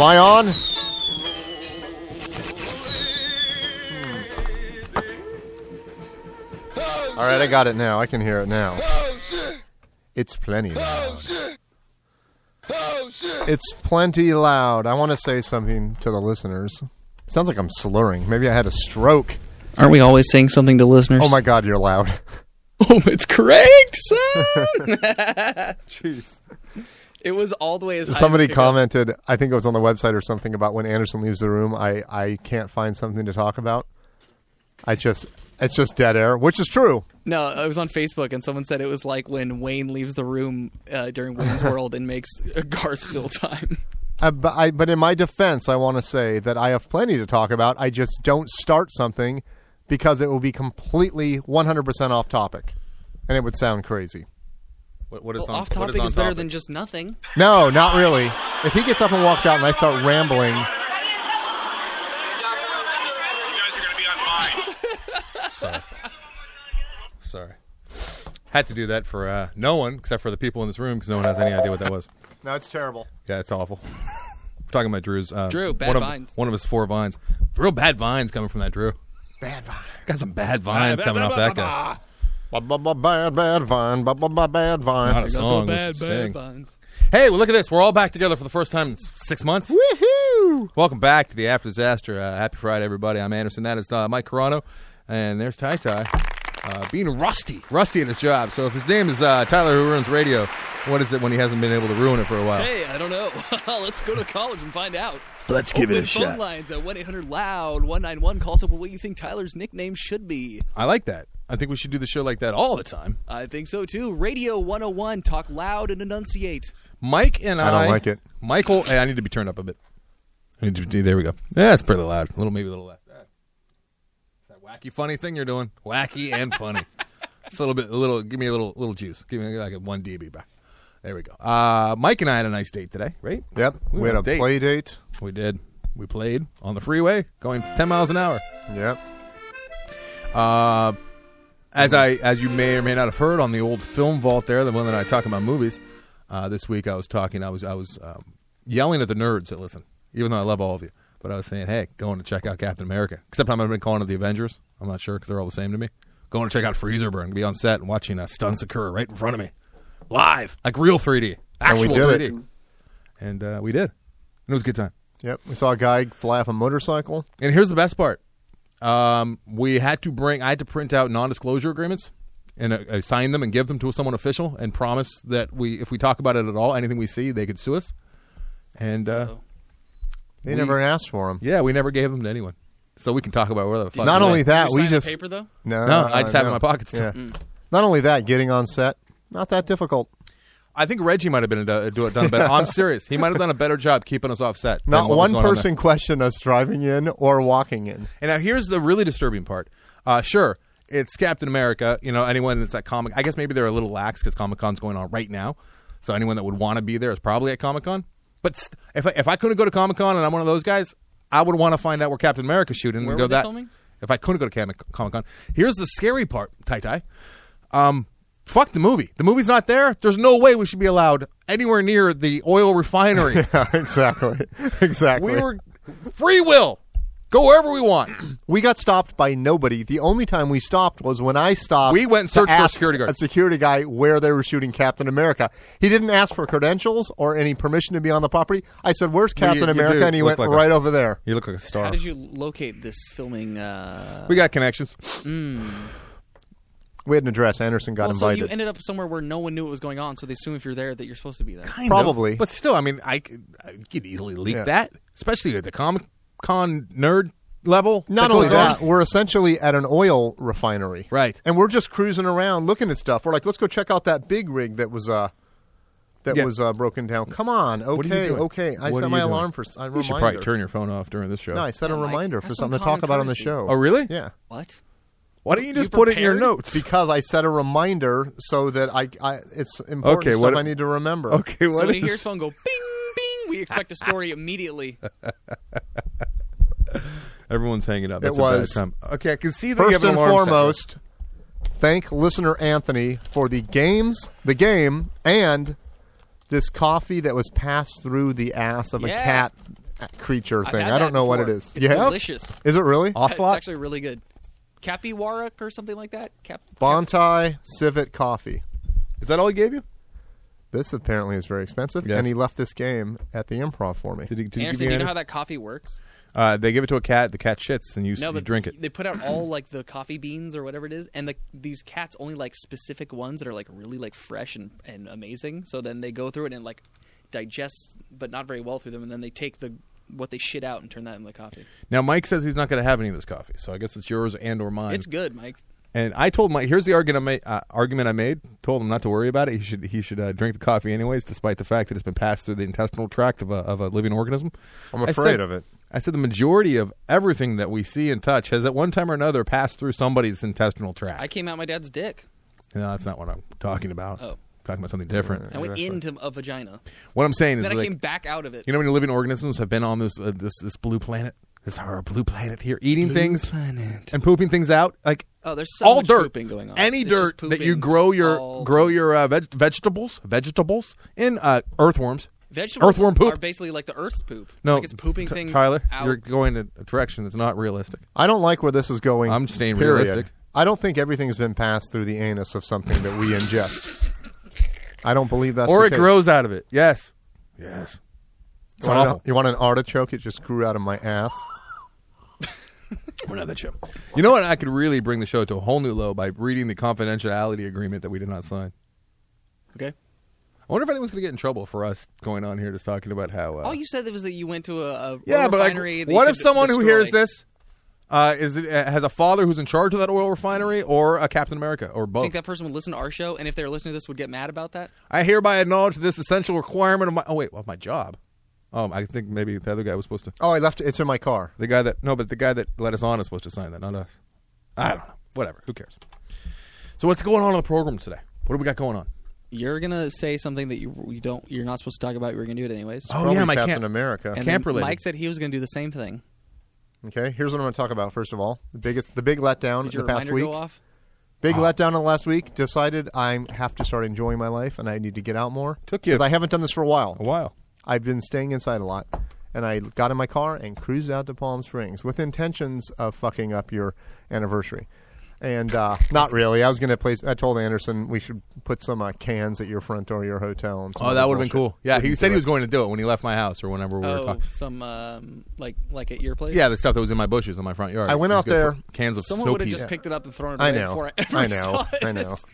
I on? All right, I got it now. I can hear it now. It's plenty loud. It's plenty loud. I want to say something to the listeners. It sounds like I'm slurring. Maybe I had a stroke. Aren't we always saying something to listeners? Oh, my God, you're loud. Oh, it's correct, son. Jeez. It was all the way as high Somebody as it could commented, I think it was on the website or something, about when Anderson leaves the room, I can't find something to talk about. It's just dead air, which is true. No, it was on Facebook, and someone said it was like when Wayne leaves the room during Wayne's World and makes Garth fill time. But in my defense, I want to say that I have plenty to talk about. I just don't start something because it will be completely 100% off topic, and it would sound crazy. What is off topic is better than just nothing. No, not really. If he gets up and walks out and I start rambling... Sorry. Had to do that for no one except for the people in this room because no one has any idea what that was. No, it's terrible. Yeah, it's awful. We're talking about Drew's. Drew, bad vines. One of his 4 vines. Real bad vines coming from that Drew. Bad vine. Got some bad vines coming off that guy. Bad vine. Bad vine. Not a song. Bad Sing. vines. Hey, well, look at this. We're all back together for the first time in 6 months. Woohoo! Welcome back to the After Disaster. Happy Friday, everybody. I'm Anderson. That is Mike Carano. And there's Ty Ty. Being rusty in his job. So if his name is Tyler Who Ruins Radio, what is it when he hasn't been able to ruin it for a while? Hey, I don't know. Let's go to college and find out. Let's give it a Open shot. phone lines at 1-800-LOUD-191. Call us up with what you think Tyler's nickname should be. I like that. I think we should do the show like that all the time. I think so, too. Radio 101. Talk loud and enunciate. Mike and I don't like it. Michael, hey, I need to be turned up a bit. There we go. Yeah, it's pretty loud. Maybe a little less. That wacky funny thing you're doing. Wacky and funny. It's give me a little juice. Give me like a 1 dB back. There we go. Mike and I had a nice date today, right? Yep. We had a play date. We did. We played on the freeway, going 10 miles an hour. Yep. As you may or may not have heard on the old Film Vault there, the one that I talk about movies, this week I was yelling at the nerds that listen, even though I love all of you. But I was saying, hey, going to check out Captain America. Except I'm going to be calling it the Avengers. I'm not sure because they're all the same to me. Going to check out Freezer Burn, be on set and watching stunts occur right in front of me. Live. Like real 3D. Actual and we did 3D. And we did. And it was a good time. Yep. We saw a guy fly off a motorcycle. And here's the best part. I had to print out non-disclosure agreements and sign them and give them to someone official and promise that if we talk about it at all, anything we see, they could sue us. And they never asked for them. Yeah, we never gave them to anyone. So we can talk about where the fuck. Not only that, Did you we sign just a paper though. No, I just have it in my pockets. Still. Yeah. Not only that, getting on set, not that difficult. I think Reggie might have been done better. I'm serious. He might have done a better job keeping us off set. Not one person questioned us driving in or walking in. And now here's the really disturbing part. Sure, it's Captain America. You know, anyone that's at Comic, I guess maybe they're a little lax because Comic-Con's going on right now. So anyone that would want to be there is probably at Comic-Con. But if I couldn't go to Comic-Con and I'm one of those guys, I would want to find out where Captain America's shooting. Where and go were they that. filming? If I couldn't go to Comic-Con. Here's the scary part, Tai. Fuck the movie. The movie's not there. There's no way we should be allowed anywhere near the oil refinery. Yeah, exactly. We were free will. Go wherever we want. We got stopped by nobody. The only time we stopped was when I stopped. We went and searched for a security guard. A security guy where they were shooting Captain America. He didn't ask for credentials or any permission to be on the property. I said, "Where's Captain America?" And he went right over there. You look like a star. How did you locate this filming? We got connections. We had an address. Anderson got invited. So you ended up somewhere where no one knew what was going on, so they assume if you're there that you're supposed to be there. Kind Probably. of. But still, I mean, I could easily leak that, especially at the Comic-Con nerd level. Not only that, we're essentially at an oil refinery. Right. And we're just cruising around looking at stuff. We're like, let's go check out that big rig that was broken down. Come on. Okay. I set my alarm for a reminder. You should probably turn your phone off during this show. No, I set a reminder for something to talk about on the show. Oh, really? Yeah. What? Why don't you just put it in your notes? Because I set a reminder so that it's important stuff I need to remember. Okay, So when he hears phone go bing, bing, we expect a story immediately. Everyone's hanging up. It It's was. a bad time. Okay, I can see that you First have an and alarm foremost, thank listener Anthony for the game, and this coffee that was passed through the ass of a cat creature I've thing. had I don't that know what it before. is. It's You have? delicious. Is it really? It's Ocelot? actually really good. Capywarak or something like that. Bontai Civet Coffee. Is that all he gave you? This apparently is very expensive, Yes. and he left this game at the Improv for me. Did he give Anderson, you do you know any? how that coffee works? They give it to a cat. The cat shits, and you But drink it. They put out all like the coffee beans or whatever it is, and these cats only like specific ones that are like really like fresh and amazing. So then they go through it and like digest, but not very well through them, and then they take what they shit out and turn that into the coffee. Now, Mike says he's not going to have any of this coffee, so I guess it's yours and or mine. It's good, Mike. And I told Mike, here's the argument I made. Told him not to worry about it. He should drink the coffee anyways, despite the fact that it's been passed through the intestinal tract of a living organism. I'm afraid of it. I said the majority of everything that we see and touch has at one time or another passed through somebody's intestinal tract. I came out my dad's dick. No, that's not what I'm talking about. Oh. I'm talking about something different. I went into a vagina. What I'm saying is, Then I like, came back out of it. you know, when living organisms have been on this blue planet, this our blue planet here, eating things and pooping things out, like. Oh, there's so all much dirt, pooping going on. any It's dirt just that you pooping grow all- your vegetables in earthworms. Vegetables earthworm poop. are basically like the Earth's poop. No, like it's pooping things Tyler, out. you're going in a direction that's not realistic. I don't like where this is going. I'm staying period. realistic. I don't think everything's been passed through the anus of something that we ingest. I don't believe that's Or the it case. grows out of it. Yes. It's awful. You want an artichoke? It just grew out of my ass. We're not that show. You know what? I could really bring the show to a whole new low by reading the confidentiality agreement that we did not sign. Okay. I wonder if anyone's going to get in trouble for us going on here just talking about how. All you said was that you went to a yeah, oil but like, refinery. that what you if could someone who destroy. hears this has a father who's in charge of that oil refinery, or a Captain America, or both? Think that person would listen to our show, and if they were listening to this, would get mad about that? I hereby acknowledge this essential requirement of my. Oh wait, of my job. I think maybe the other guy was supposed to. Oh, I left it. It's in my car. The guy that let us on is supposed to sign that, not us. I don't know. Whatever. Who cares? So what's going on the program today? What do we got going on? You're gonna say something that you're not supposed to talk about. You're gonna do it anyways. Oh Probably yeah, my Captain camp. America. and camp then related. Mike said he was gonna do the same thing. Okay, here's what I'm going to talk about. First of all, the big letdown Did in your the past reminder week. go off? Big letdown in the last week. Decided I have to start enjoying my life, and I need to get out more. Took you because I haven't done this for a while. a while. I've been staying inside a lot, and I got in my car and cruised out to Palm Springs with intentions of fucking up your anniversary. And not really. I was going to I told Anderson we should put some cans at your front door of your hotel. And some Oh, that other would have been bullshit. cool. Yeah, he Didn't said do he was it. going to do it when he left my house or whenever we were Oh, talking. some like at your place. Yeah, the stuff that was in my bushes in my front yard. I went He was out gonna there. put cans of Someone snow would have peas. just picked it up and thrown it I away know. before I ever I know. saw it. I know.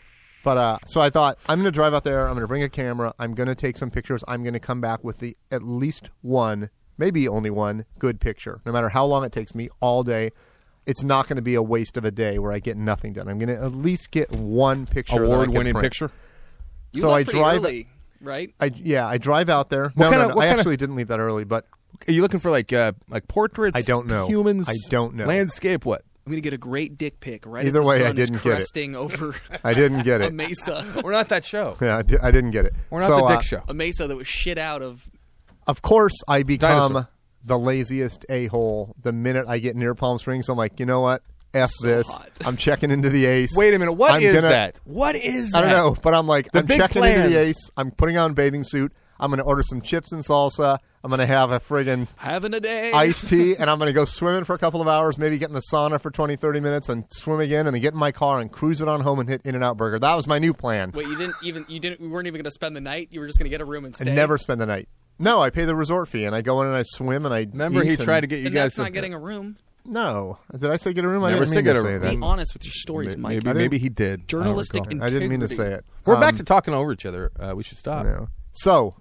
But so I thought I'm going to drive out there. I'm going to bring a camera. I'm going to take some pictures. I'm going to come back with at least one, maybe only one good picture. No matter how long it takes me, all day. It's not going to be a waste of a day where I get nothing done. I'm going to at least get one picture. that I can Award-winning print. picture. You So left I pretty drive. early, right? I drive out there. What No, kind no, of- no. what I kind of- actually didn't leave that early, but Are you looking for like portraits? I don't know. Humans? I don't know. Landscape? What? I'm gonna get a great dick pic right Either as the way, I sun is didn't get it. cresting over I didn't get a it. mesa. We're not that show. Yeah, I didn't get it. We're not So, the dick show. A mesa that was shit out of. Of course, I become Dinosaur. the laziest a-hole the minute I get near Palm Springs. I'm like, you know what? F So this. hot. I'm checking into the Ace. Wait a minute. What I'm is gonna- that? What is that? I don't know, but I'm like, The I'm big checking into plans. the Ace. I'm putting on a bathing suit. I'm going to order some chips and salsa. I'm going to have a friggin' Having a day. iced tea, and I'm going to go swimming for a couple of hours, maybe get in the sauna for 20, 30 minutes, and swim again, and then get in my car and cruise it on home and hit In-N-Out Burger. That was my new plan. Wait, you weren't even gonna spend the night. You were just gonna get a room and stay. I never spend the night. No, I pay the resort fee, and I go in and I swim, and I Remember, eat he and- tried to get you And guys. that's to- not getting a room. No. Did I say get a room? I Never didn't said mean get to a say room. that. Be honest with your stories, Mike. Maybe he did. Journalistic I integrity. didn't mean to say it. We're back to talking over each other. We should stop. Yeah. So,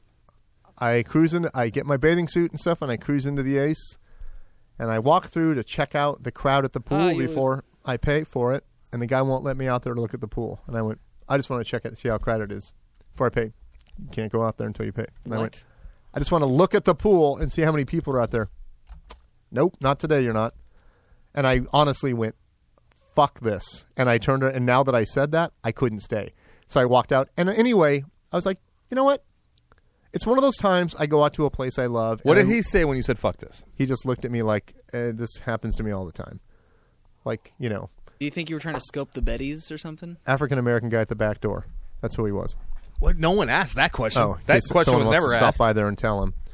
I cruise in. I get my bathing suit and stuff, and I cruise into the Ace, and I walk through to check out the crowd at the pool you before I pay for it, and the guy won't let me out there to look at the pool. And I went, I just want to check it, see how crowded it is before I pay. You can't go out there until you pay. And I went, What? I just want to look at the pool and see how many people are out there. Nope, not today. You're not. And I honestly went, fuck this. And I turned it, and now that I said that, I couldn't stay. So I walked out. And anyway, I was like, you know what? It's one of those times I go out to a place I love. What and did he say when you said "fuck this"? He just looked at me like, this happens to me all the time. Like, you know, Do you think you were trying to scope the Bettys or something? African-American guy at the back door. That's who he was. What? No one asked that question. Oh, that in case question someone was wants never to asked. Stop by there and tell him.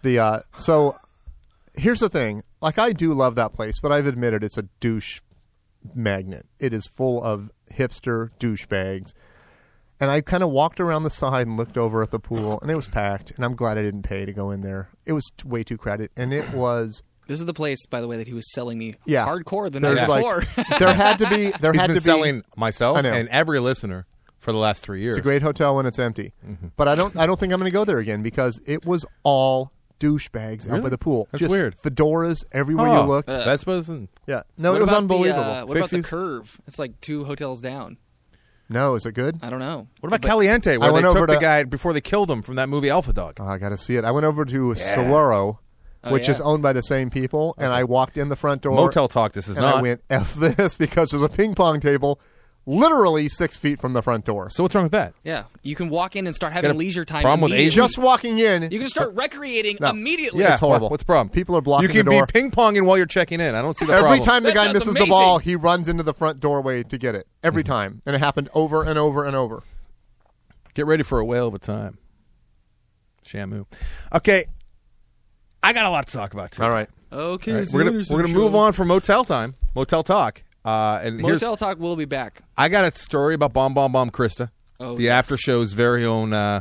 So here's the thing. Like, I do love that place, but I've admitted it's a douche magnet. It is full of hipster douchebags. And I kind of walked around the side and looked over at the pool, and it was packed. And I'm glad I didn't pay to go in there. It was way too crowded, and it was. This is the place, by the way, that he was selling me Yeah. hardcore the night There's before. there had to be. There He's had been to be. selling myself I know. and every listener for the last 3 years. It's a great hotel when it's empty, but I don't think I'm going to go there again because it was all douchebags out Really? by the pool. That's Just weird. fedoras everywhere Oh, you looked. Vespas and Yeah, no, What it was about unbelievable. what about the Fixies? Curve? It's like 2 hotels down. No, is it good? I don't know. what about Caliente, where I they went over took the to- guy before they killed him from that movie Alpha Dog? Oh, I got to see it. I went over to Solero, Oh, which yeah. is owned by the same people, and I walked in the front door. Motel Talk, this is and not. I went F this because there's a ping pong table literally 6 feet from the front door. So what's wrong with that? Yeah, you can walk in and start Got having a leisure time. problem with immediately. Just walking in, You can start recreating No. immediately. Yeah, It's horrible. What's the problem? People are blocking You can the door. be ping-ponging while you're checking in. I don't see the Every problem. time the That guy sounds misses the amazing. ball, he runs into the front doorway to get it. Every time. And it happened over and over and over. Get ready for a whale of a time. Shamu. Okay, I got a lot to talk about, too. All right. Okay, All right, we're gonna move on from Motel Time, Motel Talk. And here's Motel Talk will be back. I got a story about Bomb Bomb Bomb Krista, Oh, the yes. after show's very own Oh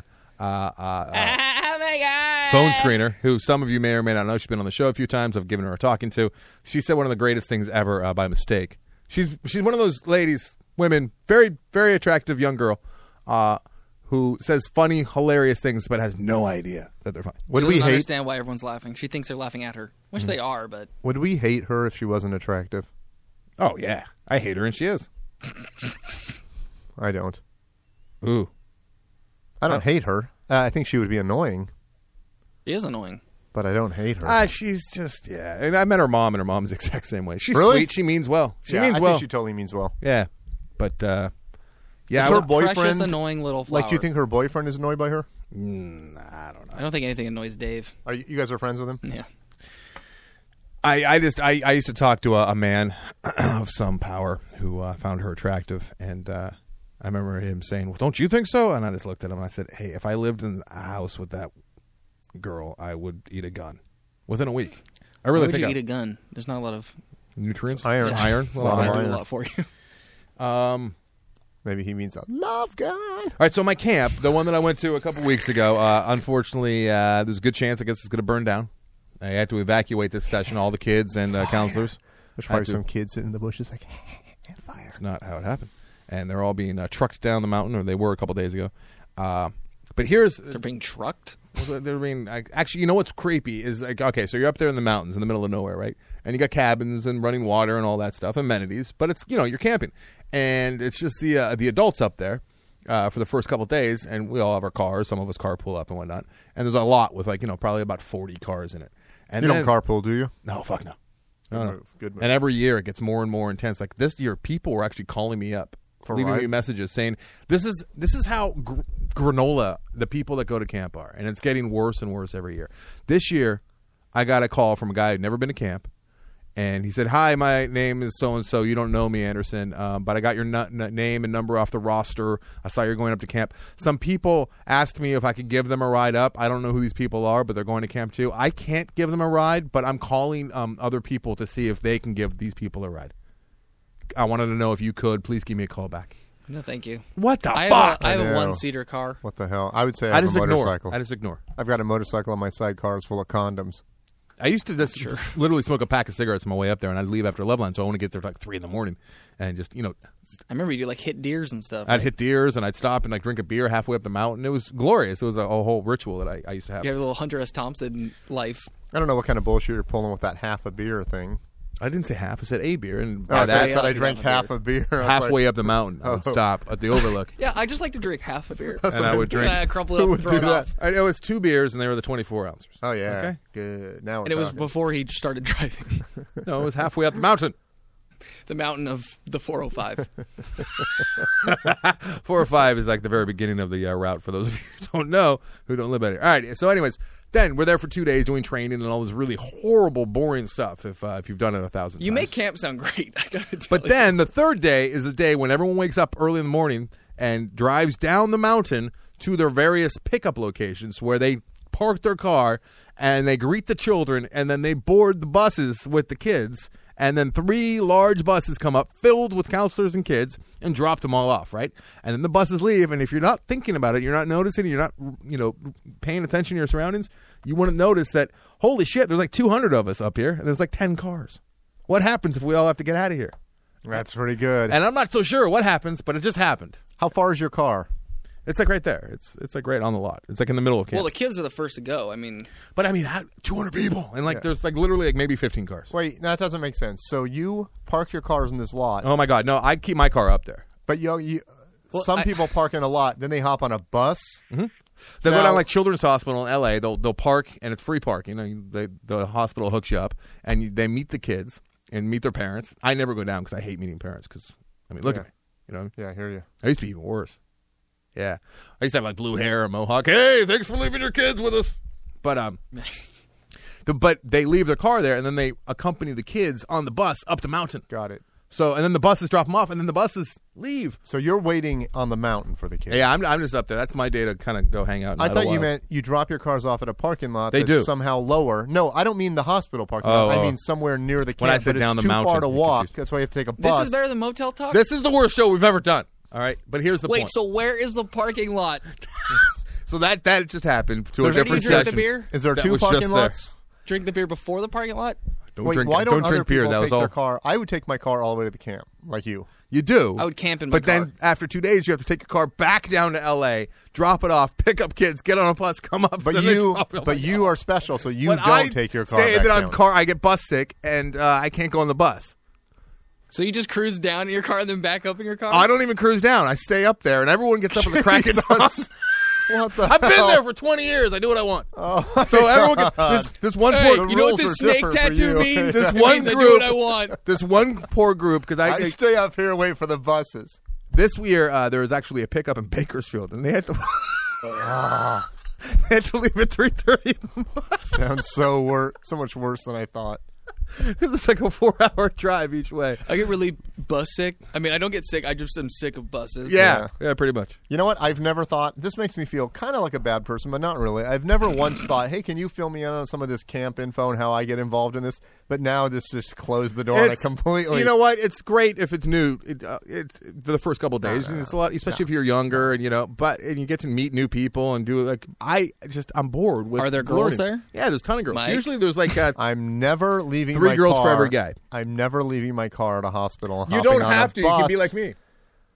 my god! phone screener, who some of you may or may not know. She's been on the show a few times. I've given her a talking to. She said one of the greatest things ever by mistake. She's one of those ladies, women, very, very attractive young girl, who says funny, hilarious things, but has no idea that they're funny. Would She we doesn't hate understand why everyone's laughing. She thinks they're laughing at her, which they are, but Would we hate her if she wasn't attractive? Oh yeah, I hate her, and she is. I don't. Ooh, I don't hate her. I think she would be annoying, she is annoying. but I don't hate her. she's just And I met her mom, and her mom's the exact same way. She's Really? sweet. She means well. She Yeah, means I well. think she totally means well. Yeah, but yeah, Is I her would- boyfriend Precious, annoying little flower. like? Do you think her boyfriend is annoyed by her? I don't know. I don't think anything annoys Dave. Are you guys are friends with him? Yeah. I used to talk to a man of some power who found her attractive, and I remember him saying, "Well, don't you think so?" And I just looked at him and I said, "Hey, if I lived in a house with that girl, I would eat a gun within a week." I Why really would think you I- eat a gun? There's not a lot of nutrients, Iron. iron. A lot of I do iron. a lot for you. Maybe he means a love gun. All right, so my camp, the one that I went to a couple weeks ago, unfortunately, there's a good chance I guess it's going to burn down. I had to evacuate this session, all the kids and counselors. There's I probably had to- some kids sitting in the bushes like, fire. That's not how it happened. And they're all being trucked down the mountain, or they were a couple days ago. But here's They're being trucked. they're being actually. You know what's creepy is like, okay, so you're up there in the mountains in the middle of nowhere, right? And you got cabins and running water and all that stuff, amenities. But it's you're camping, and it's just the adults up there for the first couple of days, and we all have our cars. Some of us carpool up and whatnot. And there's a lot with probably about 40 cars in it. And You then, don't carpool, do you? No, fuck no. Good No, no. move. Good move. And every year it gets more and more intense. Like this year, people were actually calling me up, For a leaving me ride? messages saying, "This is how granola the people that go to camp are," and it's getting worse and worse every year. This year, I got a call from a guy who'd never been to camp, and he said, "Hi, my name is so and so. You don't know me, Anderson, but I got your name and number off the roster. I saw you're going up to camp. Some people asked me if I could give them a ride up. I don't know who these people are, but they're going to camp too. I can't give them a ride, but I'm calling other people to see if they can give these people a ride. I wanted to know if you could. Please give me a call back." No, thank you. What the I fuck? have I a know. one-seater car. What the hell? I would say I I have just a ignore. motorcycle. I just ignore. I've got a motorcycle on my sidecar. It's full of condoms. I used to just literally smoke a pack of cigarettes on my way up there, and I'd leave after Loveline, so I want to get there at like 3 a.m, and just I remember you hit deers and stuff. I'd hit deers, and I'd stop and like drink a beer halfway up the mountain. It was glorious. It was a whole ritual that I used to have. You have a little Hunter S. Thompson life. I don't know what kind of bullshit you're pulling with that half a beer thing. I didn't say half. I said a beer, and Oh, I by that, said I like drank half half a beer. I was halfway like, up the mountain, I would Oh. stop at the Overlook, Yeah, I just like to drink half a beer. and I would drink. And I crumple it Who up would and throw do it that? off. It was 2 beers, and they were the 24 ounces. Oh yeah, Okay. good. Now we're And it was talking. before he started driving No, it was halfway up the mountain. the mountain of the 405. 405 is like the very beginning of the route for those of you who don't know, who don't live out here. All right, so anyways, then we're there for 2 days doing training and all this really horrible, boring stuff if you've done it 1,000 times. You make camp sound great. I gotta tell But you. then the third day is the day when everyone wakes up early in the morning and drives down the mountain to their various pickup locations where they park their car, and they greet the children, and then they board the buses with the kids. And then 3 large buses come up filled with counselors and kids and drop them all off, right? And then the buses leave. And if you're not thinking about it, you're not noticing, you're not, paying attention to your surroundings, you wouldn't notice that, holy shit, there's like 200 of us up here, and there's like 10 cars. What happens if we all have to get out of here? That's pretty good. And I'm not so sure what happens, but it just happened. How far is your car? It's like right there. It's like right on the lot. It's like in the middle of camp. Well, the kids are the first to go. I mean, 200 people, and there's like literally like maybe 15 cars. Wait, that doesn't make sense. So you park your cars in this lot. Oh my God, no! I keep my car up there. But some people park in a lot, then they hop on a bus. Mm-hmm. They go down like Children's Hospital in L.A. They'll park, and it's free parking. The hospital hooks you up, and they meet the kids and meet their parents. I never go down because I hate meeting parents. Because look at me, you know. Yeah, I hear you. I used to be even worse. Yeah, I used to have like blue hair, a mohawk. Hey, thanks for leaving your kids with us. But but they leave their car there, and then they accompany the kids on the bus up the mountain. Got it. So, and then the buses drop them off, and then the buses leave. So you're waiting on the mountain for the kids. Yeah, I'm just up there. That's my day to kind of go hang out. I thought you meant you drop your cars off at a parking lot. They that's do somehow lower. No, I don't mean the hospital parking lot. I mean somewhere near the camp. When I said but down it's the too mountain, far to walk. confused. That's why you have to take a bus. this is better than Motel Talk? This is the worst show we've ever done. All right, but here's the point. Wait, so where is the parking lot? So that just happened to a Where do you different drink session. the beer? Is there That 2 was parking just lots? Drink the beer before the parking lot? Don't Wait, drink, why don't other drink beer. people That take was all. their car? I would take my car all the way to the camp, like you. You do. I would camp in my But car. then after 2 days, you have to take your car back down to L.A., drop it off, pick up kids, get on a bus, come up. But then they you, drop it. but you are special, so you When don't I take your car say back that down. I get bus sick, and I can't go on the bus. So you just cruise down in your car and then back up in your car? I don't even cruise down. I stay up there, and everyone gets up at the crack of dawn. What the I've been hell? there for 20 years. I do what I want. Oh, So everyone gets this one Hey, poor you know what rules this are snake different for tattoo you. means? This It one means I do group- what I want. this one poor group because I stay up here and wait for the buses. this year there was actually a pickup in Bakersfield, and they had to they had to leave at 3:30. Sounds so much worse than I thought. It's like a 4-hour drive each way. I get really bus sick. I mean, I don't get sick. I just am sick of buses. Yeah, pretty much. You know what? I've never thought. This makes me feel kind of like a bad person, but not really. I've never once thought, "Hey, can you fill me in on some of this camp info and how I get involved in this?" But now this just closed the door on it completely. You know what? It's great if it's new. It's for the first couple of days, and it's a lot, especially if you're younger, and and you get to meet new people and do like I'm bored with. Are there girls there? Yeah, there's a ton of girls. Mike? Usually there's like I'm never leaving 3 my girls car. for every guy. I'm never leaving my car at a hospital. You hopping don't on a have to. You can bus. be like me.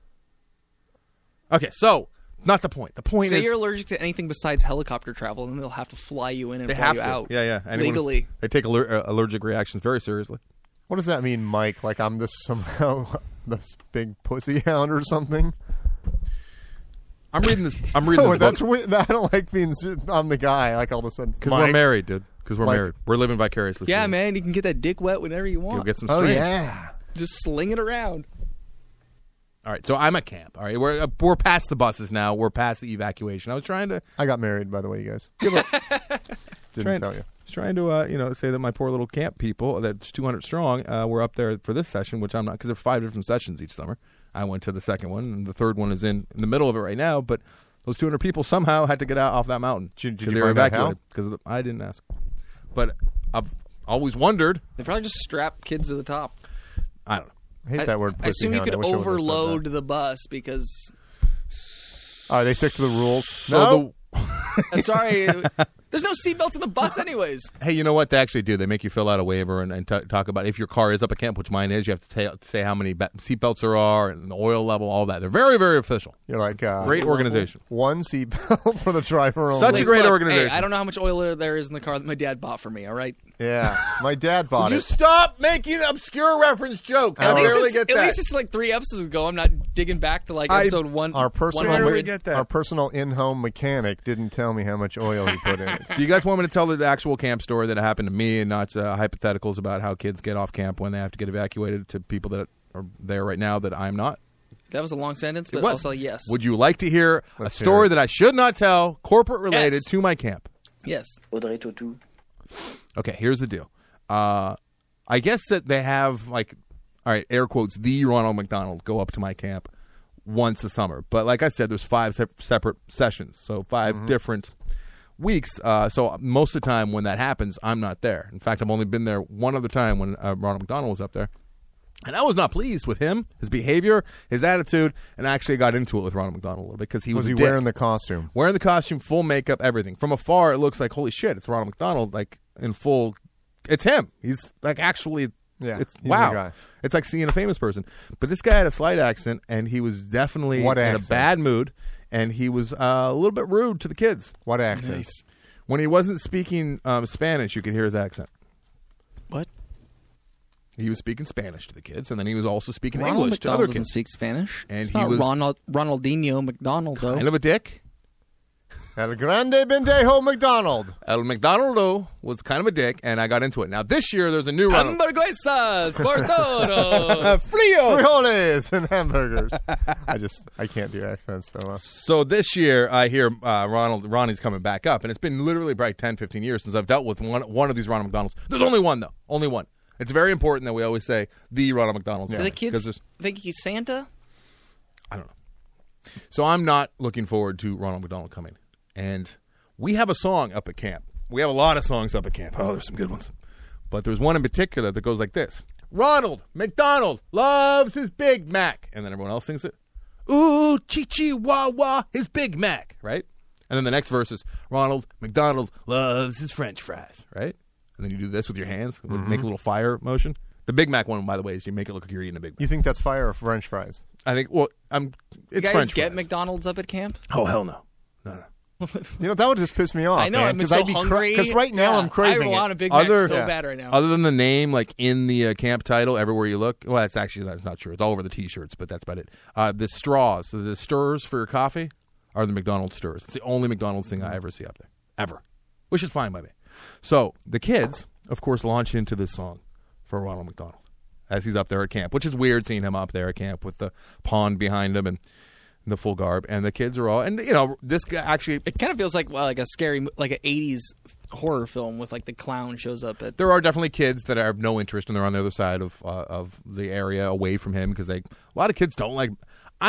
Okay, so not the point. The point Say is you're allergic to anything besides helicopter travel, and then they'll have to fly you in and they fly have you to. out. Yeah. Anyone- Legally. they take allergic reactions very seriously. What does that mean, Mike? Like I'm somehow this big pussy hound or something? I'm reading this. I'm reading Oh, this that's book weird. I don't like being. I'm the guy. Like all of a sudden, because we're Mike. married, dude. Because we're Like- married. We're living vicariously. Yeah, through man, you can get that dick wet whenever you it. Go want. get some Oh strain. yeah. Just sling it around. All right, so I'm at camp. All right, we're past the buses now. We're past the evacuation. I was trying to I got married, by the way, you guys. Didn't tell you. trying to say that my poor little camp people, that's 200 strong, were up there for this session, which I'm not, because there are 5 different sessions each summer. I went to the second one, and the third one is in the middle of it right now. But those 200 people somehow had to get out off that mountain. Did 'cause you they were find out how? evacuated because I didn't ask. But I've always wondered. They probably just strap kids to the top. I don't know. I hate that word. I assume you pussy could hound. I wish I wouldn't have said overload that. the bus because. Are they stick to the rules? So No. Sorry. There's no seatbelts in the bus, anyways. hey, you know what they actually do? They make you fill out a waiver and talk about if your car is up at camp, which mine is. You have to say how many seatbelts there are and the oil level, all that. They're very, very official. You're like Great organization. One seatbelt for the driver only. Such a great Look, organization. Hey, I don't know how much oil there is in the car that my dad bought for me, all right? Yeah, my dad bought You it. stop making obscure reference jokes. I At least barely get that. At least it's like 3 episodes ago. I'm not digging back to like episode 1. Our personal, 100. get that. our personal in-home mechanic didn't tell me how much oil he put in it. Do you guys want me to tell the actual camp story that happened to me and not hypotheticals about how kids get off camp when they have to get evacuated to people that are there right now that I'm not? That was a long sentence, but was. also yes. Would you like to hear Let's a story hear it. that I should not tell, corporate related, Yes. to my camp? Yes. Audrey Tautou. Okay, here's the deal. I guess that they have, like, all right, air quotes, the Ronald McDonald go up to my camp once a summer. But like I said, there's 5 separate sessions, so 5 different weeks. So most of the time when that happens, I'm not there. In fact, I've only been there one other time when Ronald McDonald was up there. And I was not pleased with him, his behavior, his attitude, and I actually got into it with Ronald McDonald a little bit because he was a dick. wearing the costume? Wearing the costume, full makeup, everything. From afar, it looks like, holy shit, it's Ronald McDonald, like in full. It's him. He's like actually. Yeah, it's he's wow. the guy. It's like seeing a famous person. But this guy had a slight accent, and he was definitely in a bad mood, and he was a little bit rude to the kids. What accent? Nice. When he wasn't speaking Spanish, you could hear his accent. What? He was speaking Spanish to the kids, and then he was also speaking Ronald English to McDonald other doesn't kids. speak Spanish. And It's he not was Ronaldinho McDonald, though. kind of a dick. El Grande Bendejo McDonald. El McDonaldo was kind of a dick, and I got into it. Now, this year, there's a new Ronald. Hamburguesas por todos. Frio! Frijoles and hamburgers. I can't do accents so well. So this year, I hear Ronnie's coming back up, and it's been literally probably 10, 15 years since I've dealt with one of these Ronald McDonalds. There's only one, though. Only one. It's very important that we always say the Ronald McDonald's. Do the kids think he's Santa? I don't know. So I'm not looking forward to Ronald McDonald coming. And we have a song up at camp. We have a lot of songs up at camp. Oh, there's some good ones. But there's one in particular that goes like this. Ronald McDonald loves his Big Mac. And then everyone else sings it. Ooh, chi-chi-wah-wah, his Big Mac, right? And then the next verse is Ronald McDonald loves his French fries, right? And then you do this with your hands, make a little fire motion. The Big Mac one, by the way, is you make it look like you're eating a Big Mac. You think that's fire or French fries? I think, well, it's You guys French get fries. McDonald's up at camp? Oh, hell no. No. You know, that would just piss me off. I know, I'm so hungry. Because right now Yeah, I'm craving I want it. a Big Mac so Yeah. bad right now. Other than the name, like in the camp title, everywhere you look. Well, that's not true. It's all over the T-shirts, but that's about it. The straws, so the stirs for your coffee, are the McDonald's stirs. It's the only McDonald's thing I ever see up there, ever, which is fine by me. So the kids, of course, launch into this song for Ronald McDonald as he's up there at camp, which is weird seeing him up there at camp with the pond behind him and the full garb, and the kids are all, and you know, this guy actually. It kind of feels like a scary, like an 80s horror film with like the clown shows up at. There are definitely kids that have no interest, and they're on the other side of the area, away from him, because a lot of kids don't like.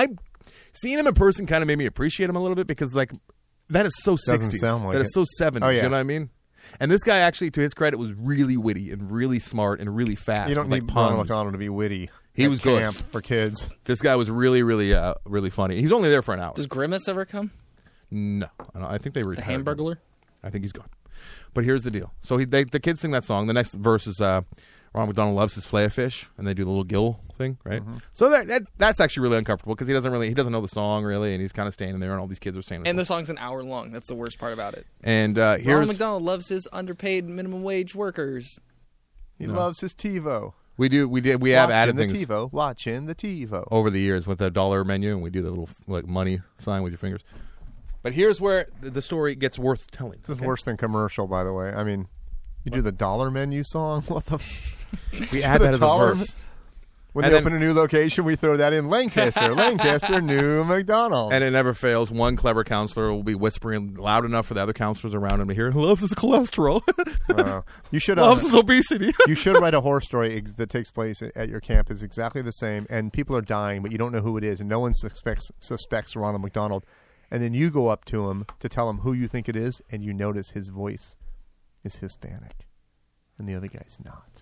Seeing him in person kind of made me appreciate him a little bit, because like that is so 60s. Doesn't sound like that it. is so 70s. Oh, yeah. You know what I mean? And this guy actually, to his credit, was really witty and really smart and really fast. You don't with, need like, Ronald puns. McDonald to be witty. He at was good. camp for kids. This guy was really, really, really funny. He's only there for an hour. Does Grimace ever come? No, I think they The retired him. Hamburglar? I think he's gone. But here's the deal. So the kids sing that song. The next verse is Ronald McDonald loves his filet fish, and they do the little gill thing, right? Mm-hmm. So that's actually really uncomfortable, because he doesn't know the song really, and he's kind of standing there, and all these kids are standing there. And the song's an hour long. That's the worst part about it. And Ronald here's McDonald loves his underpaid minimum wage workers. He loves his TiVo. we have added Watching things the TiVo. Watching the TiVo. over the years with the dollar menu, and we do the little like money sign with your fingers. But here's where the story gets worth telling. This is worse than commercial, by the way. I mean, you do the dollar menu song? What the? We add that as a dollar verse. When And they then- open a new location, we throw that in Lancaster, new McDonald's. And it never fails. One clever counselor will be whispering loud enough for the other counselors around him to hear. Loves his cholesterol. You should Loves his obesity. you should write a horror story that takes place at your camp. Is exactly the same, and people are dying, but you don't know who it is, and no one suspects Ronald McDonald. And then you go up to him to tell him who you think it is, and you notice his voice is Hispanic, and the other guy's not.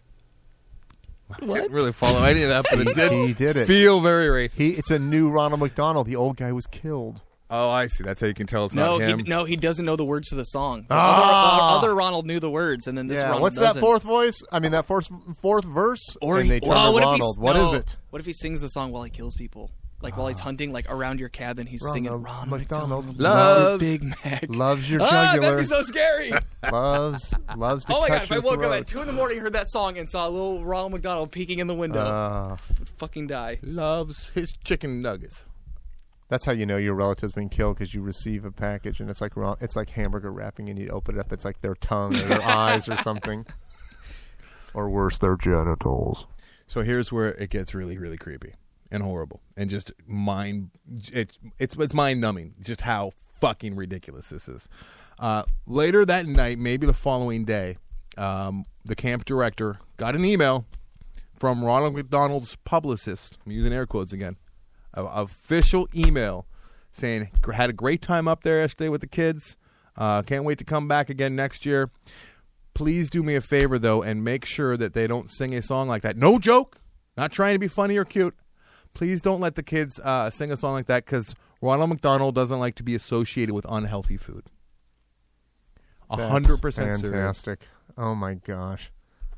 I didn't really follow any of that, but it did. He did it. Feel very racist. It's a new Ronald McDonald. The old guy was killed. Oh, I see. That's how you can tell it's No, not him. he doesn't know the words to the song. Ah! Other Ronald knew the words, and then this Yeah, Ronald what's doesn't. that fourth voice? I mean, that fourth verse? Or and they turn to what Ronald. What is it? What if he sings the song while he kills people? Like while he's hunting, like around your cabin, he's singing Ronald Ronald McDonald McDonald loves loves his Big Mac. Loves your That'd jugular. be so scary. loves to Oh my cut god! If I your woke up throat. at 2 a.m, heard that song, and saw a little Ronald McDonald peeking in the window, would fucking die. Loves his chicken nuggets. That's how you know your relative's been killed, because you receive a package and it's like hamburger wrapping, and you open it up, it's like their tongue or their eyes or something, or worse, their genitals. So here's where it gets really, really creepy and horrible, and just it's mind numbing just how fucking ridiculous this is. Later that night, maybe the following day, the camp director got an email from Ronald McDonald's publicist. I'm using air quotes again. An official email saying, had a great time up there yesterday with the kids. Can't wait to come back again next year. Please do me a favor, though, and make sure that they don't sing a song like that. No joke. Not trying to be funny or cute. Please don't let the kids sing a song like that because Ronald McDonald doesn't like to be associated with unhealthy food. 100% serious. Fantastic. Oh, my gosh.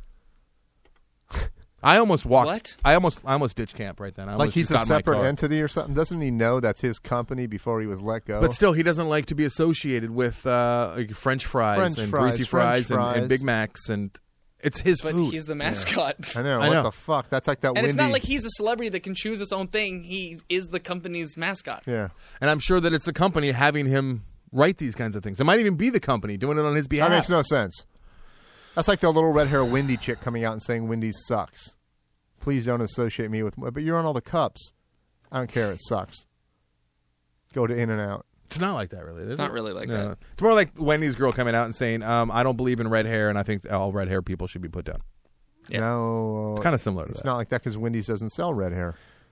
I almost walked. What? I almost ditched camp right then. I Like almost he's just a got in my separate car. entity or something? Doesn't he know that's his company before he was let go? But still, he doesn't like to be associated with like French fries and greasy fries and Big Macs, and it's his But food. he's the mascot. I know. I What know. the fuck? That's like that And Wendy. it's not like he's a celebrity that can choose his own thing. He is the company's mascot. Yeah. And I'm sure that it's the company having him write these kinds of things. It might even be the company doing it on his behalf. That makes no sense. That's like the little red hair Wendy chick coming out and saying Wendy's sucks. Please don't associate me with. But you're on all the cups. I don't care. It sucks. Go to In-N-Out. It's not like that, really. Is It's it? not really like No. that. It's more like Wendy's girl coming out and saying, I don't believe in red hair, and I think all red hair people should be put down. Yeah. No. It's kind of similar to It's that. not like that because Wendy's doesn't sell red hair.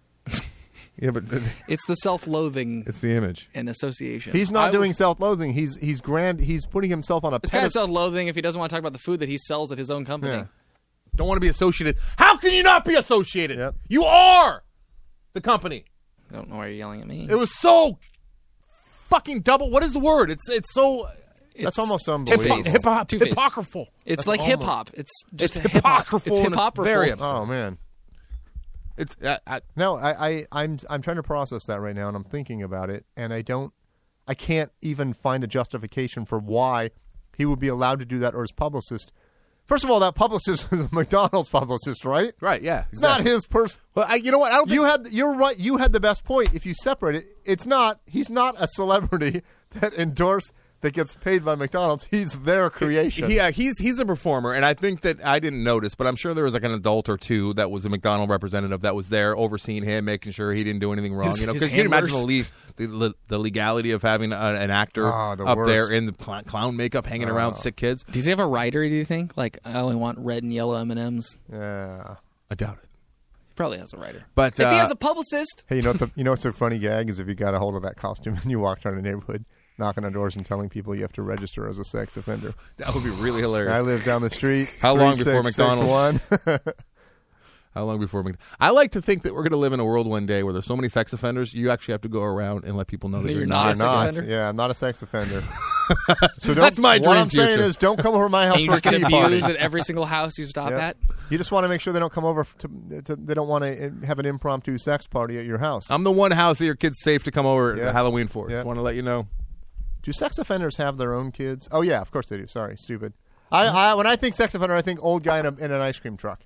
Yeah, but It's the self-loathing it's the image. and association. He's not I doing was- self-loathing. He's grand. He's putting himself on a It's kind of pedestal. self-loathing if he doesn't want to talk about the food that he sells at his own company. Yeah. Don't want to be associated. How can you not be associated? Yep. You are the company. I don't know why you're yelling at me. It was so fucking double. What is the word? It's so That's almost hip unbelievable. hop Two-faced. hypocritical. It's like almost- hip-hop. It's just It's hip-hop. hypocritical It's and it's hip-hop very or full. Oh man. It's No, I'm trying to process that right now, and I'm thinking about it, and I can't even find a justification for why he would be allowed to do that or his publicist. First of all, that publicist is a McDonald's publicist, right? right. Yeah, It's not his person. Well, you know what? I don't think You're right. You had the best point. If you separate it, it's not. He's not a celebrity that endorsed that gets paid by McDonald's. He's their creation. Yeah, he's a performer, and I think that I didn't notice, but I'm sure there was like an adult or two that was a McDonald representative that was there overseeing him, making sure he didn't do anything wrong. His- You know, his because you can imagine handlers. the legality of having an actor The up worst. there in the clown makeup, hanging around sick kids. Does he have a writer, do you think? Like, I only want red and yellow M&Ms. Yeah. I doubt it. He probably has a writer. But If he has a publicist, Hey, you know what's a funny gag is if you got a hold of that costume and you walked around the neighborhood knocking on doors and telling people you have to register as a sex offender. that would be really hilarious. I live down the street. How long before 3661. How long before I like to think that we're going to live in a world one day where there's so many sex offenders, you actually have to go around and let people know that You're you're not a I'm sex not. offender? Yeah, I'm not a sex offender. So That's my What dream I'm saying future. is, don't come over to my house and you for a just get kitty party. abused at every single house you stop Yep. at. You just want to make sure they don't come over. They don't want to have an impromptu sex party at your house. I'm the one house that your kid's safe to come over Yeah. to Halloween for. Yeah. Just want to let you know. Do sex offenders have their own kids? Oh yeah, of course they do. Sorry, stupid. I when I think sex offender, I think old guy in an ice cream truck.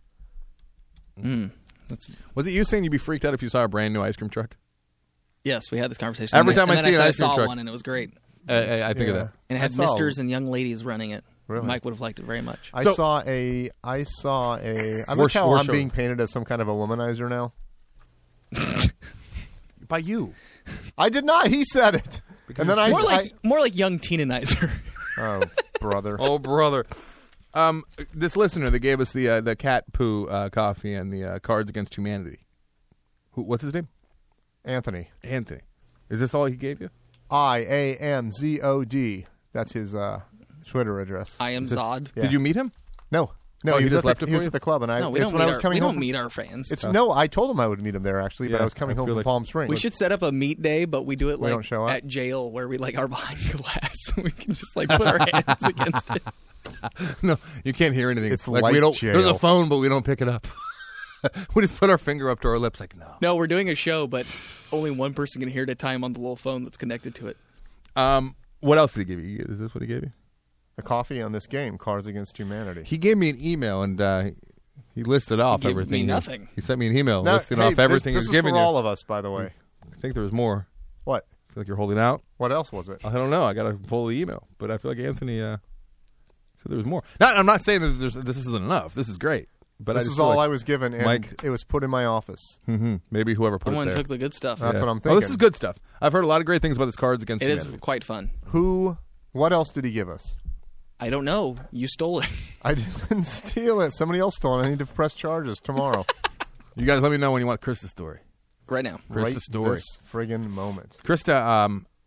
Was it you saying you'd be freaked out if you saw a brand new ice cream truck? Yes, we had this conversation. Every And time I then see an said ice cream I saw truck- one, and it was great. I think of Yeah. that. And it I had saw- misters and young ladies running it. Really? Mike would have liked it very much. I So- saw a. I like We're how I'm showing. being painted as some kind of a womanizer now. By you. I did not. He said it. And then More like young teenizer. oh brother. Oh, brother. This listener that gave us the cat poo coffee and the Cards Against Humanity. What's his name? Anthony. Anthony. Is this all he gave you? IAMZOD. That's his Twitter address. I am Zod. Yeah. Did you meet him? No, Oh, he was just at left the, it he for was you? at the club, and I. No, we it's don't when I meet was our, coming we home. don't from- meet our fans. It's no. I told him I would meet him there actually, but Yeah, I was coming I home feel from like- Palm Springs. We should set up a meet day, but we do it We like don't show up? at jail where we like are behind glass. We can just like put our hands against it. No, you can't hear anything. It's like like we don't. jail. There's a phone, but we don't pick it up. We just put our finger up to our lips, like no. No, we're doing a show, but only one person can hear at a time on the little phone that's connected to it. What else did he give you? Is this what he gave you? the coffee on this game, Cards Against Humanity. He gave me an email and he listed off gave everything. me nothing. He sent me an email Now, listing hey, off everything this he's is given for you. all of us, by the way. I think there was more. What? I feel like you're holding out. What else was it? I don't know. I got to pull the email, but I feel like Anthony said there was more. I'm not saying that this isn't enough. This is great, but This I just is feel all like, I was given, and Mike- it was put in my office. maybe whoever put Someone it there. took the good stuff. That's what I'm Oh, thinking. this is good stuff. I've heard a lot of great things about this Cards Against It is Humanity. quite fun. What else did he give us? I don't know. You stole it. I didn't steal it. Somebody else stole it. I need to press charges tomorrow. You guys let me know when you want Krista's story. Right now. Krista's right story. this friggin' moment. Krista,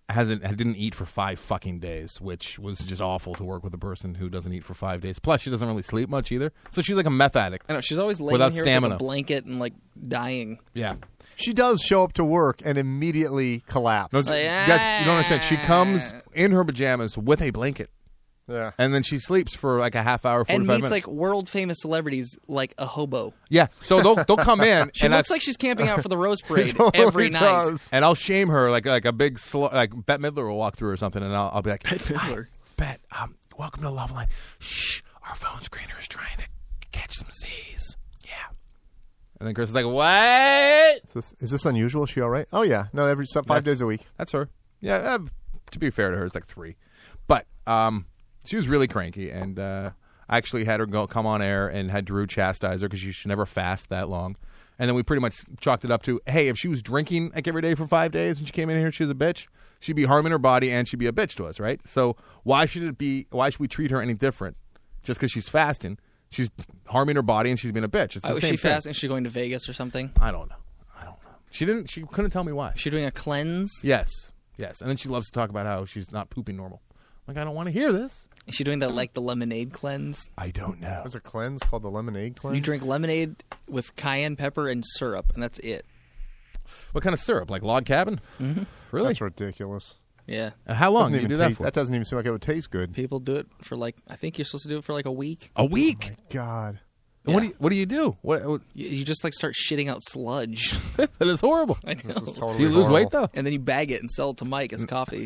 didn't eat for 5 fucking days, which was just awful to work with a person who doesn't eat for 5 days. Plus, she doesn't really sleep much either. So she's like a meth addict. I know she's always laying without here stamina. with like a blanket and like dying. Yeah. She does show up to work and immediately collapse. No, you guys, you don't understand. She comes in her pajamas with a blanket, Yeah. and then she sleeps for like a half hour, 45 And meets minutes. like world famous celebrities like a hobo. Yeah, so they'll come in, She and looks like she's camping out for the Rose Parade Totally every night. does. and I'll shame her like a big like Bette Midler will walk through or something, and I'll be like, Midler. Bette, welcome to Loveline. Shh, our phone screener is trying to catch some Z's. Yeah, and then Chris is like, what? Is this unusual? Is she all right? Oh, yeah. No, 5 days a week. That's her. Yeah, to be fair to her, it's like 3, but she was really cranky, and I actually had her come on air and had Drew chastise her because she should never fast that long. And then we pretty much chalked it up to, hey, if she was drinking like every day for 5 days and she came in here, she was a bitch, she'd be harming her body and she'd be a bitch to us, right? So why should we treat her any different just because she's fasting? She's harming her body and she's being a bitch. It's the Was same she thing. fasting? Is she going to Vegas or something? I don't know. She couldn't tell me why. Is she doing a cleanse? Yes. And then she loves to talk about how she's not pooping normal. Like, I don't want to hear this. Is she doing the lemonade cleanse? I don't know. There's a cleanse called the lemonade cleanse. You drink lemonade with cayenne pepper and syrup, and that's it. What kind of syrup? Like log cabin? Mm-hmm. Really? That's ridiculous. Yeah. How long Doesn't do you even do that taste- for? That doesn't even seem like it would taste good. People do it for I think you're supposed to do it for like a week. A week? God. And Yeah. What do you do? What You just like start shitting out sludge. that is horrible. I know. This is totally Do you lose horrible. weight though? And then you bag it and sell it to Mike as coffee.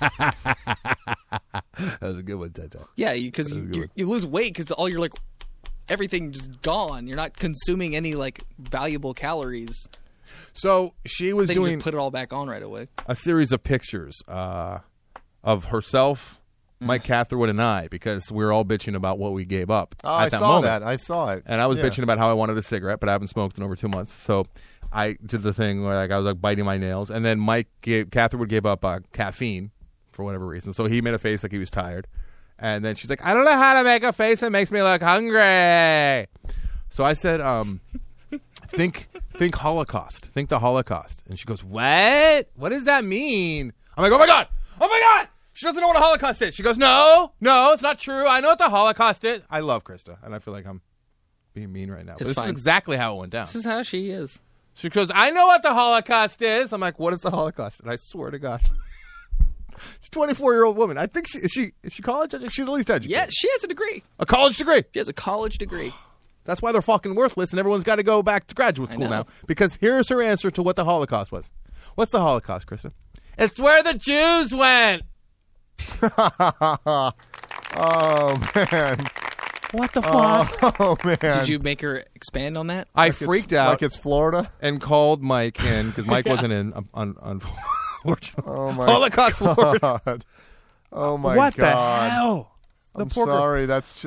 That was a good one, Tata. Yeah, because That was a good one. you lose weight because all you're everything just gone. You're not consuming any valuable calories. So she was Then you doing just put it all back on right away. a series of pictures of herself, Mike Catherwood, and I, because we were all bitching about what we gave up Oh, at I that saw moment. that. I saw it. And I was Yeah. bitching about how I wanted a cigarette, but I haven't smoked in over 2 months. So I did the thing where I was biting my nails, and then Catherwood gave up caffeine for whatever reason. So he made a face like he was tired, and then she's like, "I don't know how to make a face that makes me look hungry." So I said, "Think Holocaust. Think the Holocaust." And she goes, "What? What does that mean?" I'm like, "Oh my god! She doesn't know what a Holocaust is." She goes, No, it's not true. I know what the Holocaust is." I love Krista, and I feel like I'm being mean right now. But It's this fine. is exactly how it went down. This is how she is. She goes, "I know what the Holocaust is." I'm like, "What is the Holocaust?" And I swear to God, she's a 24-year-old woman. I think is she college educated? She's at least educated. Yeah, she has a degree. A college degree. She has a college degree. That's why they're fucking worthless, and everyone's got to go back to graduate I school know. now. Because here's her answer to what the Holocaust was. What's the Holocaust, Krista? It's where the Jews went. Oh, man. What the fuck? Oh, man. Did you make her expand on that? I freaked out Like it's Florida? and called Mike in because Mike wasn't in. Unfortunately, Oh, my Holocaust, Florida. God. Oh, my What God. the hell? The I'm poor girl. sorry. That's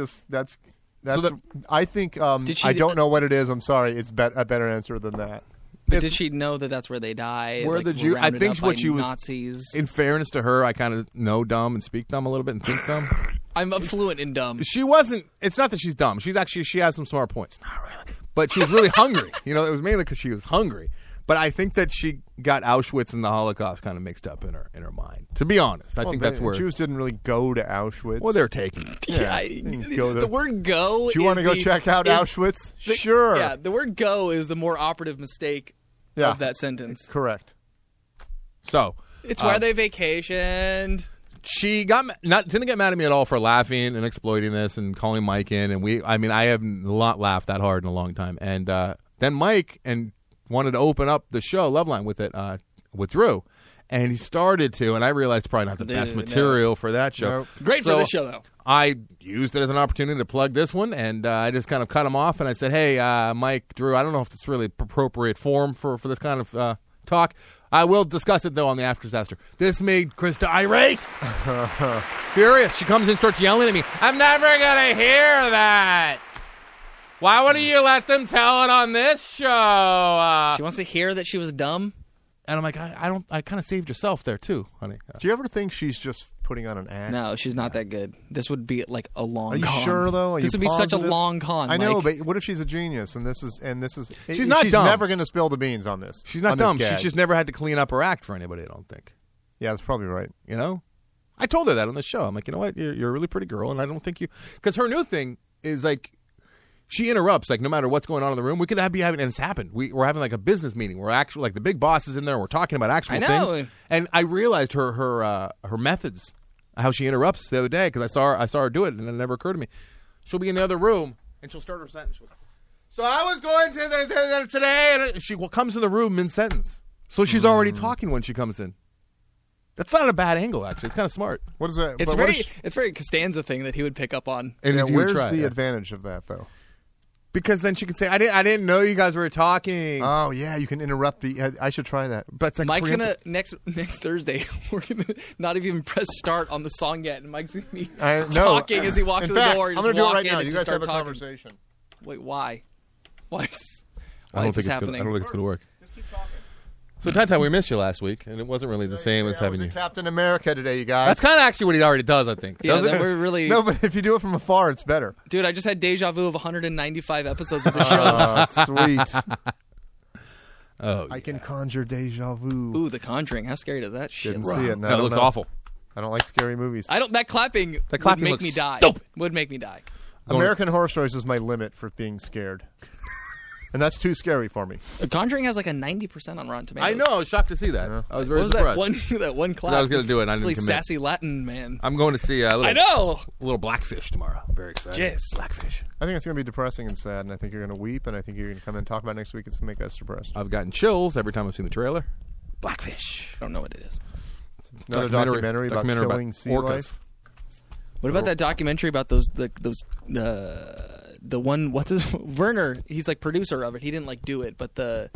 I think Did she- I don't know what it is. I'm sorry. It's a better answer than that. But did she know that that's where they die? Where the Jew- I rounded think up what by she was- Nazis. In fairness to her, I kind of know dumb and speak dumb a little bit and think dumb. I'm fluent in dumb. She wasn't. It's not that she's dumb. She has some smart points. Not really, but she was really hungry. You know, it was mainly because she was hungry. But I think that she got Auschwitz and the Holocaust kind of mixed up in her mind. To be honest, I think that's where. Jews didn't really go to Auschwitz. Well, they're taking it. Yeah, Yeah, you can go there. the word "go." Do you want to is go the- check out is Auschwitz? the- Sure. Yeah, the word "go" is the more operative mistake Yeah. of that sentence. Correct. So It's where they vacationed. she didn't get mad at me at all for laughing and exploiting this and calling Mike in, and I have not laughed that hard in a long time. And then Mike wanted to open up the show Loveline with it with Drew, and he started to, and I realized probably not the best no. material for that show. Nope. Great for So this show, though. I used it as an opportunity to plug this one, and I just kind of cut him off, and I said, "Hey, Mike, Drew, I don't know if it's really appropriate form for this kind of talk. I will discuss it, though, on the After Disaster." This made Krista irate. Furious. She comes in, starts yelling at me. "I'm never going to hear that. Why wouldn't you let them tell it on this show?" She wants to hear that she was dumb. And I'm like, I kind of saved yourself there, too, honey. Do you ever think she's just putting on an act? No, she's not that good. This would be like a long Are you con. sure though? Are This you would be such a positive? long con. I know, Mike. but what if she's a genius and this is She's not she's dumb. never going to spill the beans on this. She's not on this dumb. gag. She's just never had to clean up her act for anybody, I don't think. Yeah, that's probably right. You know, I told her that on the show. I'm like, you know what? You're a really pretty girl, and I don't think you, because her new thing is like, she interrupts, like, no matter what's going on in the room. We could be having, and it's happened. We're having like a business meeting. We're actually like the big boss is in there. And we're talking about actual things. And I realized her methods, how she interrupts the other day, because I saw her do it, and it never occurred to me. She'll be in the other room, and she'll start her sentence. She'll, so I was going to today, and she comes to the room mid-sentence. So she's already talking when she comes in. That's not a bad angle, actually. It's kind of smart. What is that? It's very Costanza thing that he would pick up on. And where's the advantage of that, though? Because then she could say, I didn't know you guys were talking. Oh, yeah, you can interrupt I should try that. But it's like Mike's going to, next Thursday, we're going to not even press start on the song yet, and Mike's going to be talking as he walks to the door. I'm going to do it right now. You guys have a conversation. Wait, why? Why is this I happening? don't think it's going to work. Just keep talking. So, Ty, we missed you last week, and it wasn't really the same as having you. Captain America today, you guys. That's kind of actually what he already does, I think. Yeah, we're really... No, but if you do it from afar, it's better. Dude, I just had deja vu of 195 episodes of the show. Sweet. Oh, I can conjure deja vu. Ooh, The Conjuring. How scary does that shit Didn't look? see it. No, it looks awful. I don't like scary movies. That clapping would make me die. Stupid. Would make me die. American Horror Stories is my limit for being scared. And that's too scary for me. The Conjuring has like a 90% on Rotten Tomatoes. I know. I was shocked to see that. Yeah. I was very What was surprised. that one clap? I was going to do it, and I didn't Really commit. sassy Latin man. I'm going to see a I know. little Blackfish tomorrow. I'm very excited. Jizz. Blackfish. I think it's going to be depressing and sad, and I think you're going to weep, and I think you're going to come and talk about it next week. It's going to make us depressed. I've gotten chills every time I've seen the trailer. Blackfish. I don't know what it is. Another documentary about killing sea orcas. life. What about that documentary about the one? What's his Werner? He's like producer of it. He didn't like do it, but the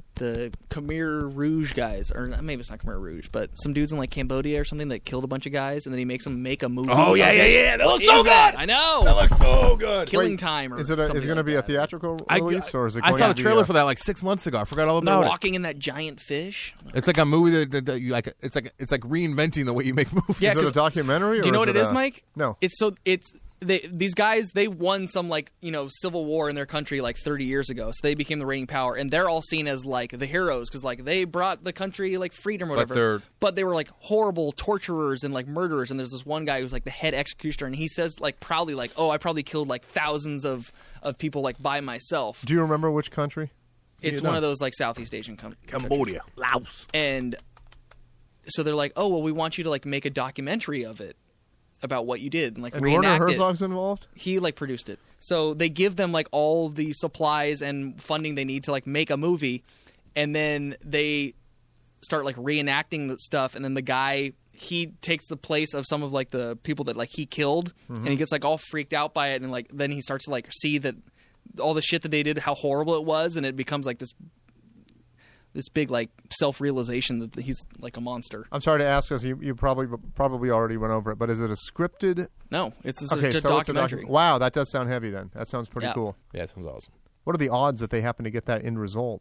Khmer Rouge guys, or maybe it's not Khmer Rouge, but some dudes in like Cambodia or something that killed a bunch of guys, and then he makes them make a movie. Oh yeah. That looks so good. I know. That looks so good. Killing Time. Or Is it going to be a theatrical release, or is it? Going I saw the to trailer be for that like 6 months ago. I forgot all They're about it. walking in that giant fish. It's like a movie that you like. It's like reinventing the way you make movies. Yeah, Is it a documentary? Do you know what it is, Mike? No. These guys, they won some civil war in their country like 30 years ago, so they became the reigning power, and they're all seen as like the heroes because like they brought the country like freedom or whatever. But they were like horrible torturers and like murderers. And there's this one guy who's like the head executioner, and he says like proudly like, "Oh, I probably killed like thousands of people like by myself." Do you remember which country? It's one of those like Southeast Asian countries. Cambodia, Laos, and so they're like, "Oh, well, we want you to like make a documentary of it." About what you did and like and reenact Werner Herzog's involved? He like produced it. So they give them like all the supplies and funding they need to like make a movie, and then they start like reenacting the stuff, and then the guy, he takes the place of some of like the people that like he killed, and he gets like all freaked out by it, and like then he starts to like see that all the shit that they did, how horrible it was, and it becomes like this big like self-realization that he's like a monster. I'm sorry to ask us. You probably already went over it, but is it a scripted? No, it's a so documentary. Wow, that does sound heavy. Then that sounds pretty cool. Yeah, it sounds awesome. What are the odds that they happen to get that end result?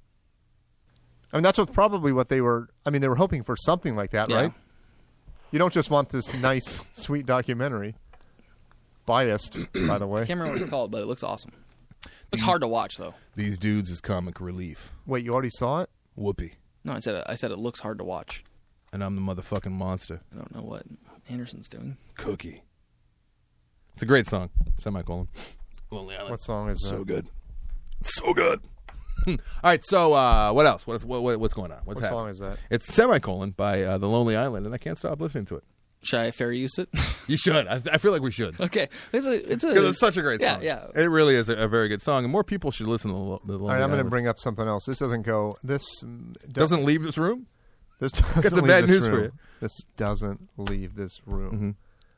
I mean, that's what they were. I mean, they were hoping for something like that, right? You don't just want this nice, sweet documentary. Biased, by the way. I can't remember what it's called, but it looks awesome. It's hard to watch, though. These dudes is comic relief. Wait, you already saw it? Whoopee. No, I said it looks hard to watch. And I'm the motherfucking monster. I don't know what Anderson's doing. Cookie. It's a great song. Semicolon. Lonely Island. What song is that? So good. So good. All right, so what else? What's going on? What happening? song is that? It's Semicolon by The Lonely Island, and I can't stop listening to it. Should I fair use it? You should. I feel like we should. Okay. Because it's such a great song. Yeah. It really is a very good song, and more people should listen to The Lonely All right, Island. I'm going to bring up something else. This doesn't go. This doesn't leave this room? This doesn't Got some leave bad this news room. for you. This doesn't leave this room. Mm-hmm.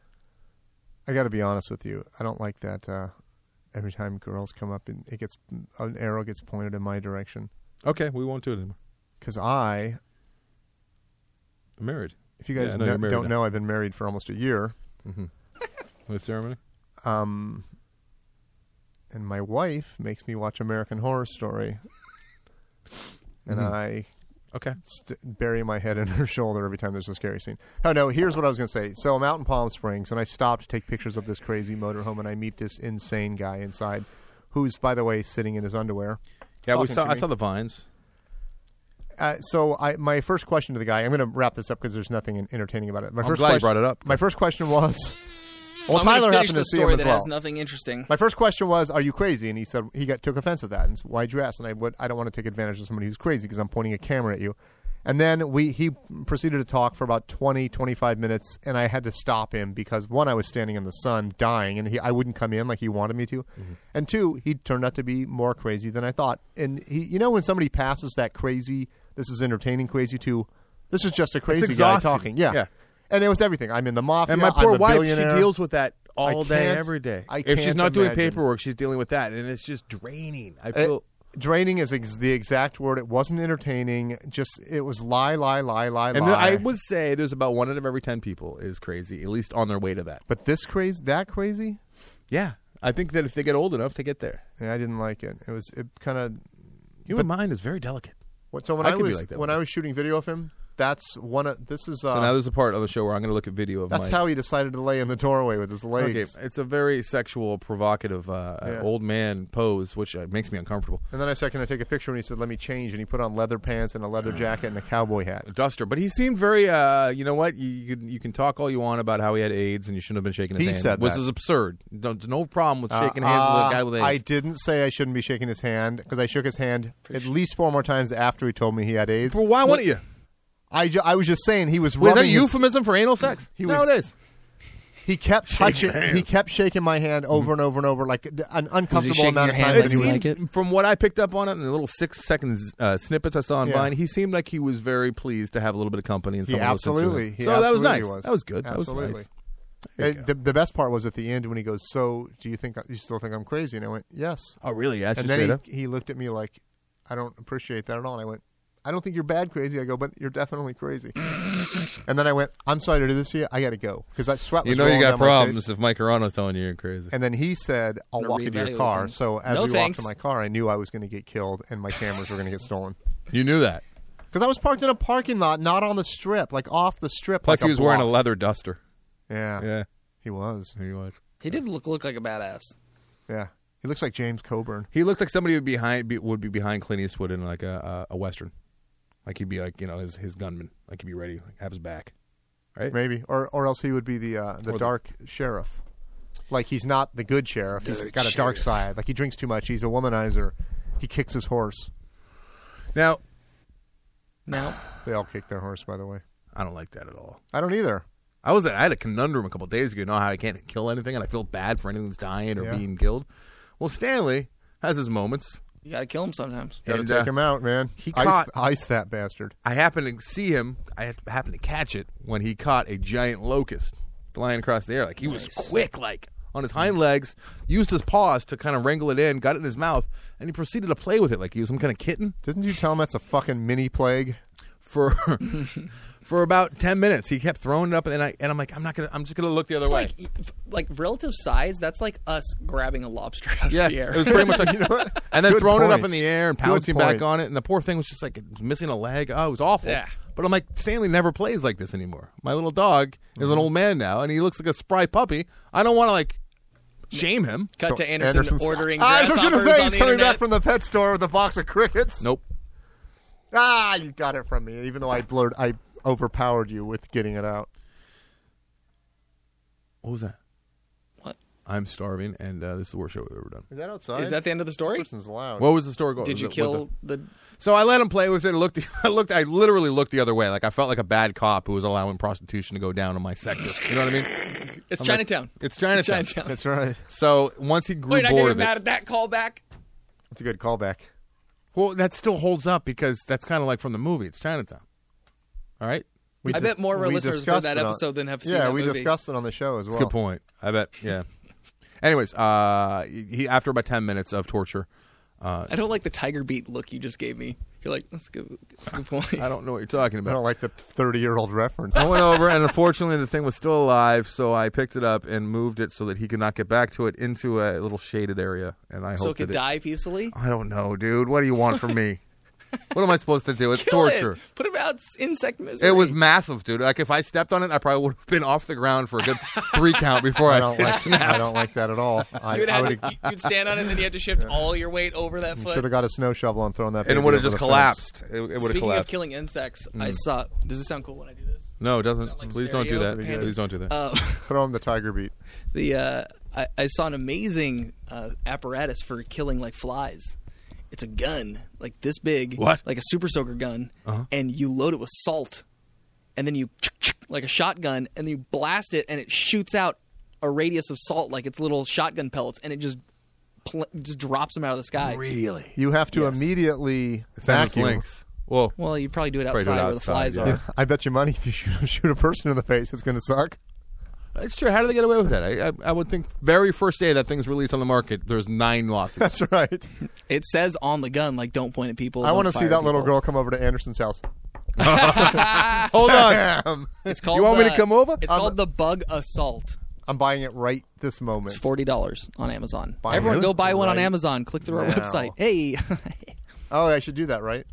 I got to be honest with you. I don't like that. Every time girls come up and an arrow gets pointed in my direction. Okay, we won't do it anymore. Because I'm married. If you guys don't know, I've been married for almost a year. Mm-hmm. The ceremony? And my wife makes me watch American Horror Story. And I bury my head in her shoulder every time there's a scary scene. Oh, no, here's what I was going to say. So I'm out in Palm Springs, and I stop to take pictures of this crazy motorhome, and I meet this insane guy inside, who's, by the way, sitting in his underwear. Yeah, I saw the vines. My first question to the guy, I'm going to wrap this up because there's nothing entertaining about it. I'm glad you brought it up. My first question was, well, I'm gonna Tyler finish happened the to see him story as that well. has nothing interesting. My first question was, "Are you crazy?" And he said took offense at that. And so, why'd you ask? And I don't want to take advantage of somebody who's crazy because I'm pointing a camera at you. And then he proceeded to talk for about 20, 25 minutes, and I had to stop him because one, I was standing in the sun dying, and I wouldn't come in like he wanted me to, and two, he turned out to be more crazy than I thought. And when somebody passes that crazy, this is entertaining crazy to, this is just a crazy guy talking, yeah. And it was everything. I'm in the mafia. And my poor I'm a wife, she billionaire. deals with that all I day, can't- every day. I If she's can't not doing imagine. paperwork, she's dealing with that, and it's just draining. I feel. Draining is the exact word. It wasn't entertaining. Just it was lie. And I would say there's about 1 out of every 10 people is crazy, at least on their way to that. But that crazy? Yeah, I think that if they get old enough, they get there. Yeah, I didn't like it. It kind of. Human mind is very delicate. So when I I could be was like that when one. I was shooting video of him, that's one of this is. So now there's a part on the show where I'm going to look at video of that's my. how he decided to lay in the doorway with his Okay, legs. it's a very sexual, provocative old man pose, which makes me uncomfortable. And then I said, "Can I take a picture?" And he said, "Let me change." And he put on leather pants and a leather jacket and a cowboy hat. A duster, but he seemed very. You know what? You can talk all you want about how he had AIDS and you shouldn't have been shaking his He hand. said Which that. is absurd. There's no problem with shaking hands with a guy with AIDS. I didn't say I shouldn't be shaking his hand because I shook his hand at least 4 more times after he told me he had AIDS. Well, why wouldn't you? I was just saying he was Was rubbing that a his- euphemism for anal sex? He was- Nowadays. He kept touching. hands. He kept shaking my hand over and over and over, like an uncomfortable shaking amount of your time. hand It when you seems, like it? from what I picked up on it in the little 6-second snippets I saw on Yeah. Vine, he seemed like he was very pleased to have a little bit of company and He someone listened to him. absolutely. He So that was absolutely nice. was. That was good. Absolutely. That was nice. There you go. The best part was at the end when he goes, "So, do you still think I'm crazy?" And I went, "Yes." Oh, really? Yeah, And then he looked at me like, "I don't appreciate that at all." And I went, "I don't think you're bad crazy." I go, "But you're definitely crazy." And then I went, "I'm sorry to do this to you. I got to go because that sweat was You know you rolling got down my problems face." if Mike Carano's telling you you're crazy. And then he said, "I'll Gonna walk into your reevaluate car." things. So as No we walked thanks. to my car, I knew I was going to get killed and my cameras were going to get stolen. You knew that. Because I was parked in a parking lot, not on the strip, like off the strip. Plus, like he was wearing a block. leather duster. Yeah, Yeah, he was. he was. He did look like a badass. Yeah, he looks like James Coburn. He looked like somebody would be behind Clint Eastwood in like a western. Like he'd be like his gunman. Like he'd be ready, like have his back. Right? Maybe, or else he would be the dark sheriff. Like he's not the good sheriff. He's Dark got a dark sheriff. side. Like he drinks too much. He's a womanizer. He kicks his horse. Now, Now, They all kick their horse, by the way. I don't like that at all. I don't either. I had a conundrum a couple days ago. You know how I can't kill anything, and I feel bad for anything that's dying or Yeah. being killed. Well, Stanley has his moments. you got to kill him sometimes. Got to And, take him out, man. he ice, caught- ice that bastard. I happened to see him. I happened to catch it when he caught a giant locust flying across the air. Like he was quick, like on his hind legs, used his paws to kind of wrangle it in, got it in his mouth, and he proceeded to play with it like he was some kind of kitten Didn't you tell him that's a fucking mini plague? for for about 10 minutes. He kept throwing it up, and I'm like, I'm just gonna look the other It's way. like relative size. That's like us grabbing a lobster out Yeah, of the air. it was pretty much like You know what? and then Good throwing it up point. in the air and Good pouncing back point. on it, and the poor thing was just like missing a leg. Oh, it was awful. Yeah. But I'm like, Stanley never plays like this anymore. My little dog is an old man now, and he looks like a spry puppy. I don't want to like shame him. Cut So to Anderson Anderson's- ordering. I was just going to grasshoppers say on he's the coming internet. back from the pet store with a box of crickets. Nope. Ah, you got it from me, even though I overpowered you with getting it out. What was that? What? I'm starving, and this is the worst show we've ever done. Is that outside? Is that the end of the story? person's loud? What was the story going? Did you was it- kill the? So I let him play with it. I literally looked the other way. Like I felt like a bad cop who was allowing prostitution to go down in my sector. You know what I mean? It's I'm like, Chinatown. It's Chinatown. It's Chinatown. That's right. So once he grew Wait, I bored get of it, mad at that callback. That's a good callback. well, that still holds up because that's kind of like from the movie. It's Chinatown. All right. I bet more of our we listeners for discussed that it on- episode than have seen Yeah, that we movie. discussed it on the show as well. Good point. I bet. Yeah. Anyways, he after about 10 minutes of torture, I don't like the tiger beat look you just gave me. You're like, that's a good point. I don't know what you're talking I about. don't like the 30-year-old reference. I went over, and unfortunately, the thing was still alive, so I picked it up and moved it so that he could not get back to it into a little shaded area. And I So hope it could that die peacefully. I don't know, dude. What do you want from me? What am I supposed to do? It's Kill torture. it. Put it out insect misery. It was massive, dude. Like if I stepped on it, I probably would have been off the ground for a good 3 count before I I don't like. I don't like that at all. You'd stand on it, and then you have to shift all your weight over that foot. Should have got a snow shovel and thrown that. and it baby would have over just the collapsed. fence. It would have Speaking of collapsed. killing insects, I saw. Does it sound cool when I do this? No, it doesn't. Sound like Please don't do stereo? that. Yeah. Please don't do that. Throw him the tiger beat. I saw an amazing apparatus for killing like flies. It's a gun like this big, What? like a super soaker gun, and you load it with salt, and then you like a shotgun, and then you blast it, and it shoots out a radius of salt like it's little shotgun pellets, and it just drops them out of the sky. Really? You have to Yes. immediately Send us vacuum. links. Whoa. Well, you probably do it Probably do it outside where the flies outside, yeah. are. I bet you money if you shoot a person in the face, it's going to suck. It's true. How do they get away with that? I would think very first day that thing's released on the market, there's 9 lawsuits. That's right. It says on the gun like don't point at people. I want to don't see fire that little people. girl come over to Anderson's house. Hold on. Bam! It's called. You want me to come over? It's called the Bug Assault. I'm buying it right this moment. It's $40 on Amazon. Buy Everyone, it go buy one on right Amazon. Click through our now. website. Hey, Oh, I should do that, right?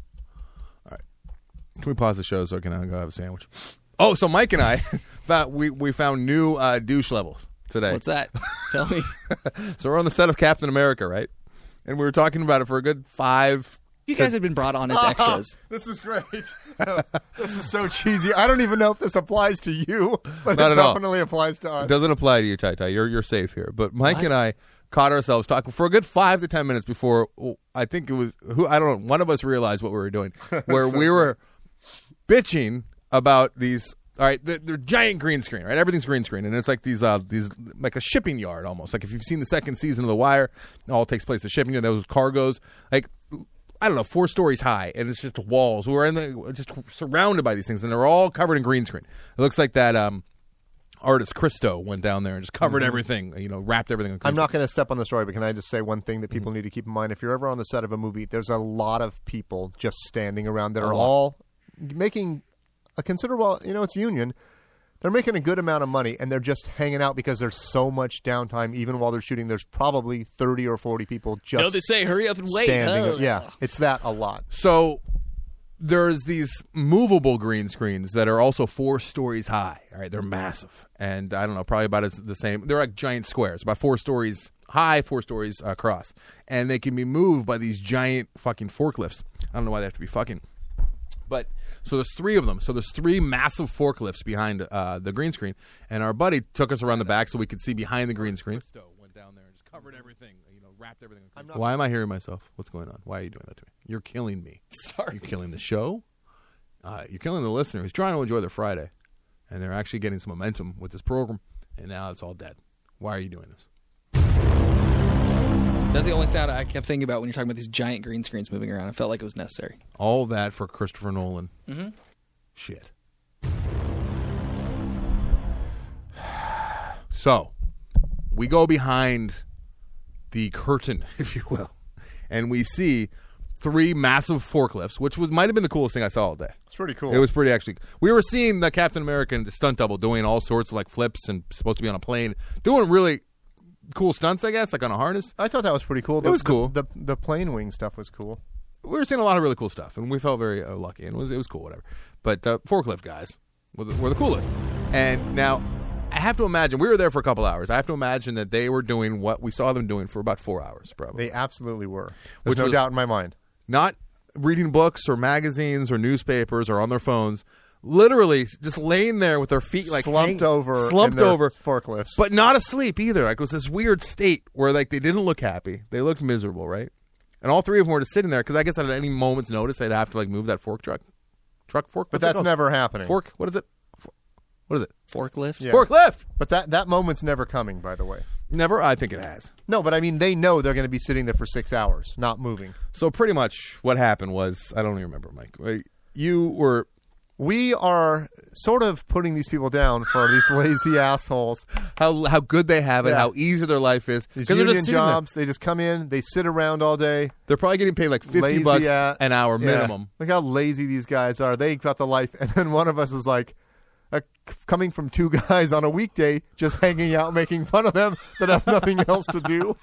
Can we pause the show so I can go have a sandwich? Oh, so Mike and I we found new douche levels today. what's that? Tell me. So we're on the set of Captain America, right? And we were talking about it for a good 5. You guys have been brought on as extras. This is great. This is so cheesy. I don't even know if this applies to you, but Not it at all. definitely applies to us. It doesn't apply to you, Tai Tai. You're safe here. But Mike and I caught ourselves talking for a good 5 to 10 minutes before I think it was I don't know, one of us realized what we were doing, where we were bitching about these. All right, they're giant green screen, right? Everything's green screen, and it's like these like a shipping yard almost. Like if you've seen the second season of The Wire, it all takes place at shipping yard. Those cargoes, like I don't know, 4 stories high, and it's just walls. We were just surrounded by these things, and they're all covered in green screen. It looks like that artist Christo went down there and just covered everything, wrapped everything in green I'm screen. not going to step on the story, but can I just say one thing that people need to keep in mind? If you're ever on the set of a movie, there's a lot of people just standing around that are all making a considerable, it's union. They're making a good amount of money, and they're just hanging out because there's so much downtime. Even while they're shooting, there's probably 30 or 40 people just No, they say hurry up and wait. standing. Oh. Yeah, it's that a lot. So there's these movable green screens that are also 4 stories high. All right, they're massive, and I don't know, probably about the same. They're like giant squares, about 4 stories high, 4 stories across, and they can be moved by these giant fucking forklifts. I don't know why they have to be fucking, but so there's 3 of them. So there's 3 massive forklifts behind the green screen, and our buddy took us around the back so we could see behind the green screen. Went down there and just covered everything, wrapped everything. Why am I hearing myself? What's going on? Why are you doing that to me? You're killing me. Sorry. You're killing the show. You're killing the listener who's trying to enjoy their Friday, and they're actually getting some momentum with this program, and now it's all dead. Why are you doing this? That's the only sound I kept thinking about when you're talking about these giant green screens moving around. I felt like it was necessary. All that for Christopher Nolan. Mm-hmm. Shit. So, we go behind the curtain, if you will, and we see 3 massive forklifts, which might have been the coolest thing I saw all day. It's pretty cool. It was pretty actually. We were seeing the Captain America and the stunt double doing all sorts of like flips and supposed to be on a plane, doing really cool stunts, I guess, like on a harness. I thought that was pretty cool. It was cool. The plane wing stuff was cool. We were seeing a lot of really cool stuff, and we felt very lucky, and it was cool, whatever. But the forklift guys were the coolest. And now, I have to imagine, we were there for a couple hours. I have to imagine that they were doing what we saw them doing for about 4 hours, probably. They absolutely were. There's Which no was- doubt in my mind. Not reading books or magazines or newspapers or on their phones. Literally just laying there with their feet like Slumped over slumped in their over, forklifts. but not asleep either. Like it was this weird state where like they didn't look happy, they looked miserable, right? And all 3 of them were just sitting there because I guess at any moment's notice they'd have to like move that fork. But What's it that's called? never happening. Fork. What is it? What is it? Forklift? Yeah. Forklift. But that moment's never coming, by the way. Never. I think it has. No, but I mean, they know they're going to be sitting there for 6 hours, not moving. So pretty much what happened was I don't even remember, Mike. You were. We are sort of putting these people down for these lazy assholes. How good they have it, Yeah. how easy their life is. These 'Cause they're union just sitting there. jobs, they just come in, they sit around all day. They're probably getting paid like lazy $50 an hour yeah. minimum. Look how lazy these guys are. They got the life. And then one of us is like, coming from 2 guys on a weekday, just hanging out, making fun of them that have nothing else to do.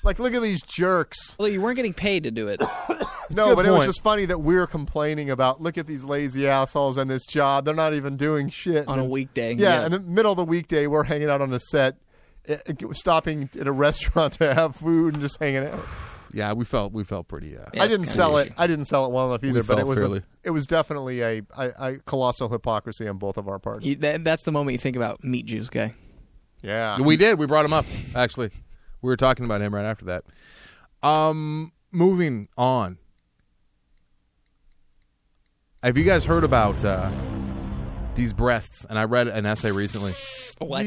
Like, look at these jerks. Well, you weren't getting paid to do it. No, Good but it was point. just funny that we're complaining about, look at these lazy assholes and this job. They're not even doing shit. On a weekday. Yeah, in the middle of the weekday, we're hanging out on the set, stopping at a restaurant to have food and just hanging out. Yeah, we felt pretty. Yeah, I didn't it's sell kinda it. I didn't sell it well enough either. But felt it was fairly- it was definitely a colossal hypocrisy on both of our parts. That's the moment you think about Meat Juice guy. Yeah, We did. We brought him up. Actually, we were talking about him right after that. Moving on. Have you guys heard about these breasts? And I read an essay recently What?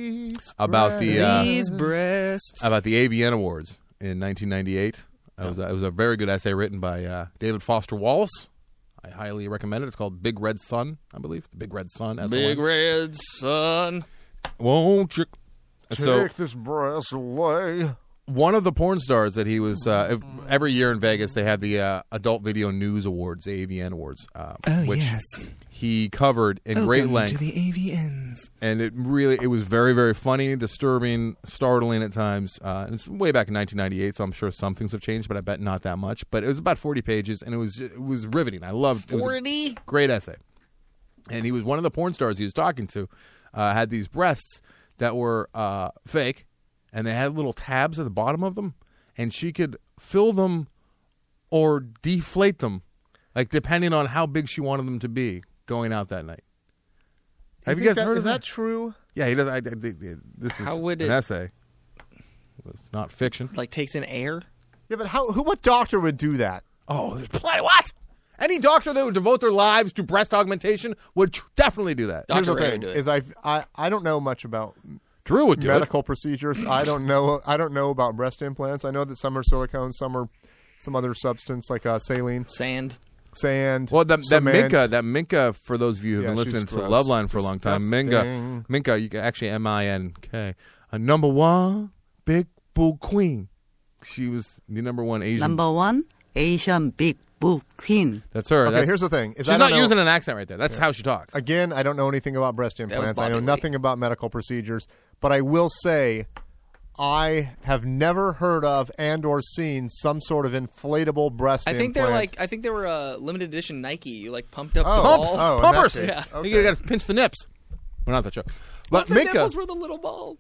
about the These breasts. about the AVN Awards in 1998. It was a very good essay written by David Foster Wallace. I highly recommend it. It's called Big Red Sun, I believe. The Big Red Sun. S-O-N. Big Red Sun. Won't you? So Take this breast away. one of the porn stars that he was every year in Vegas, they have the Adult Video News Awards, the AVN Awards, which he covered in great length. to the AVNs. And it was very, very funny, disturbing, startling at times. And it's way back in 1998, so I'm sure some things have changed, but I bet not that much. But it was about 40 pages, and it was riveting. I loved it. It was a 40? great essay. And he was one of the porn stars he was talking to, had these breasts that were fake, and they had little tabs at the bottom of them, and she could fill them or deflate them, like depending on how big she wanted them to be going out that night. Have you guys heard of Is that true? Yeah, he does. This is How would an it- essay. It's not fiction. Like takes in air? Yeah, but what doctor would do that? Oh, there's plenty. What? Any doctor that would devote their lives to breast augmentation would definitely do that. Dr. Here's the Ray thing: would do it. is I don't know much about Drew would do medical procedures. I don't know about breast implants. I know that some are silicone, some are some other substance like saline, Sand. sand. it. Well, that cement. Minka, for those of you who've Yeah, been she's listening to gross. Loveline for a long time, Disgusting. Minka, you can actually MINK, a number one big bull queen. She was the number one Asian. Number one, Asian Big Book Queen. That's her. Okay, here's the thing: is She's I not don't know- using an accent right there. That's how she talks. Again, I don't know anything about breast was implants. I Bobby know Lee. nothing about medical procedures, but I will say I have never heard of and/or seen some sort of inflatable breast I think implant. they were limited edition Nike. You like pumped up Oh. the ball. Oh, in Pumpers. that case. Yeah. Okay. You got to pinch the nips. Well, not that show. But The Minka, nipples were the little ball.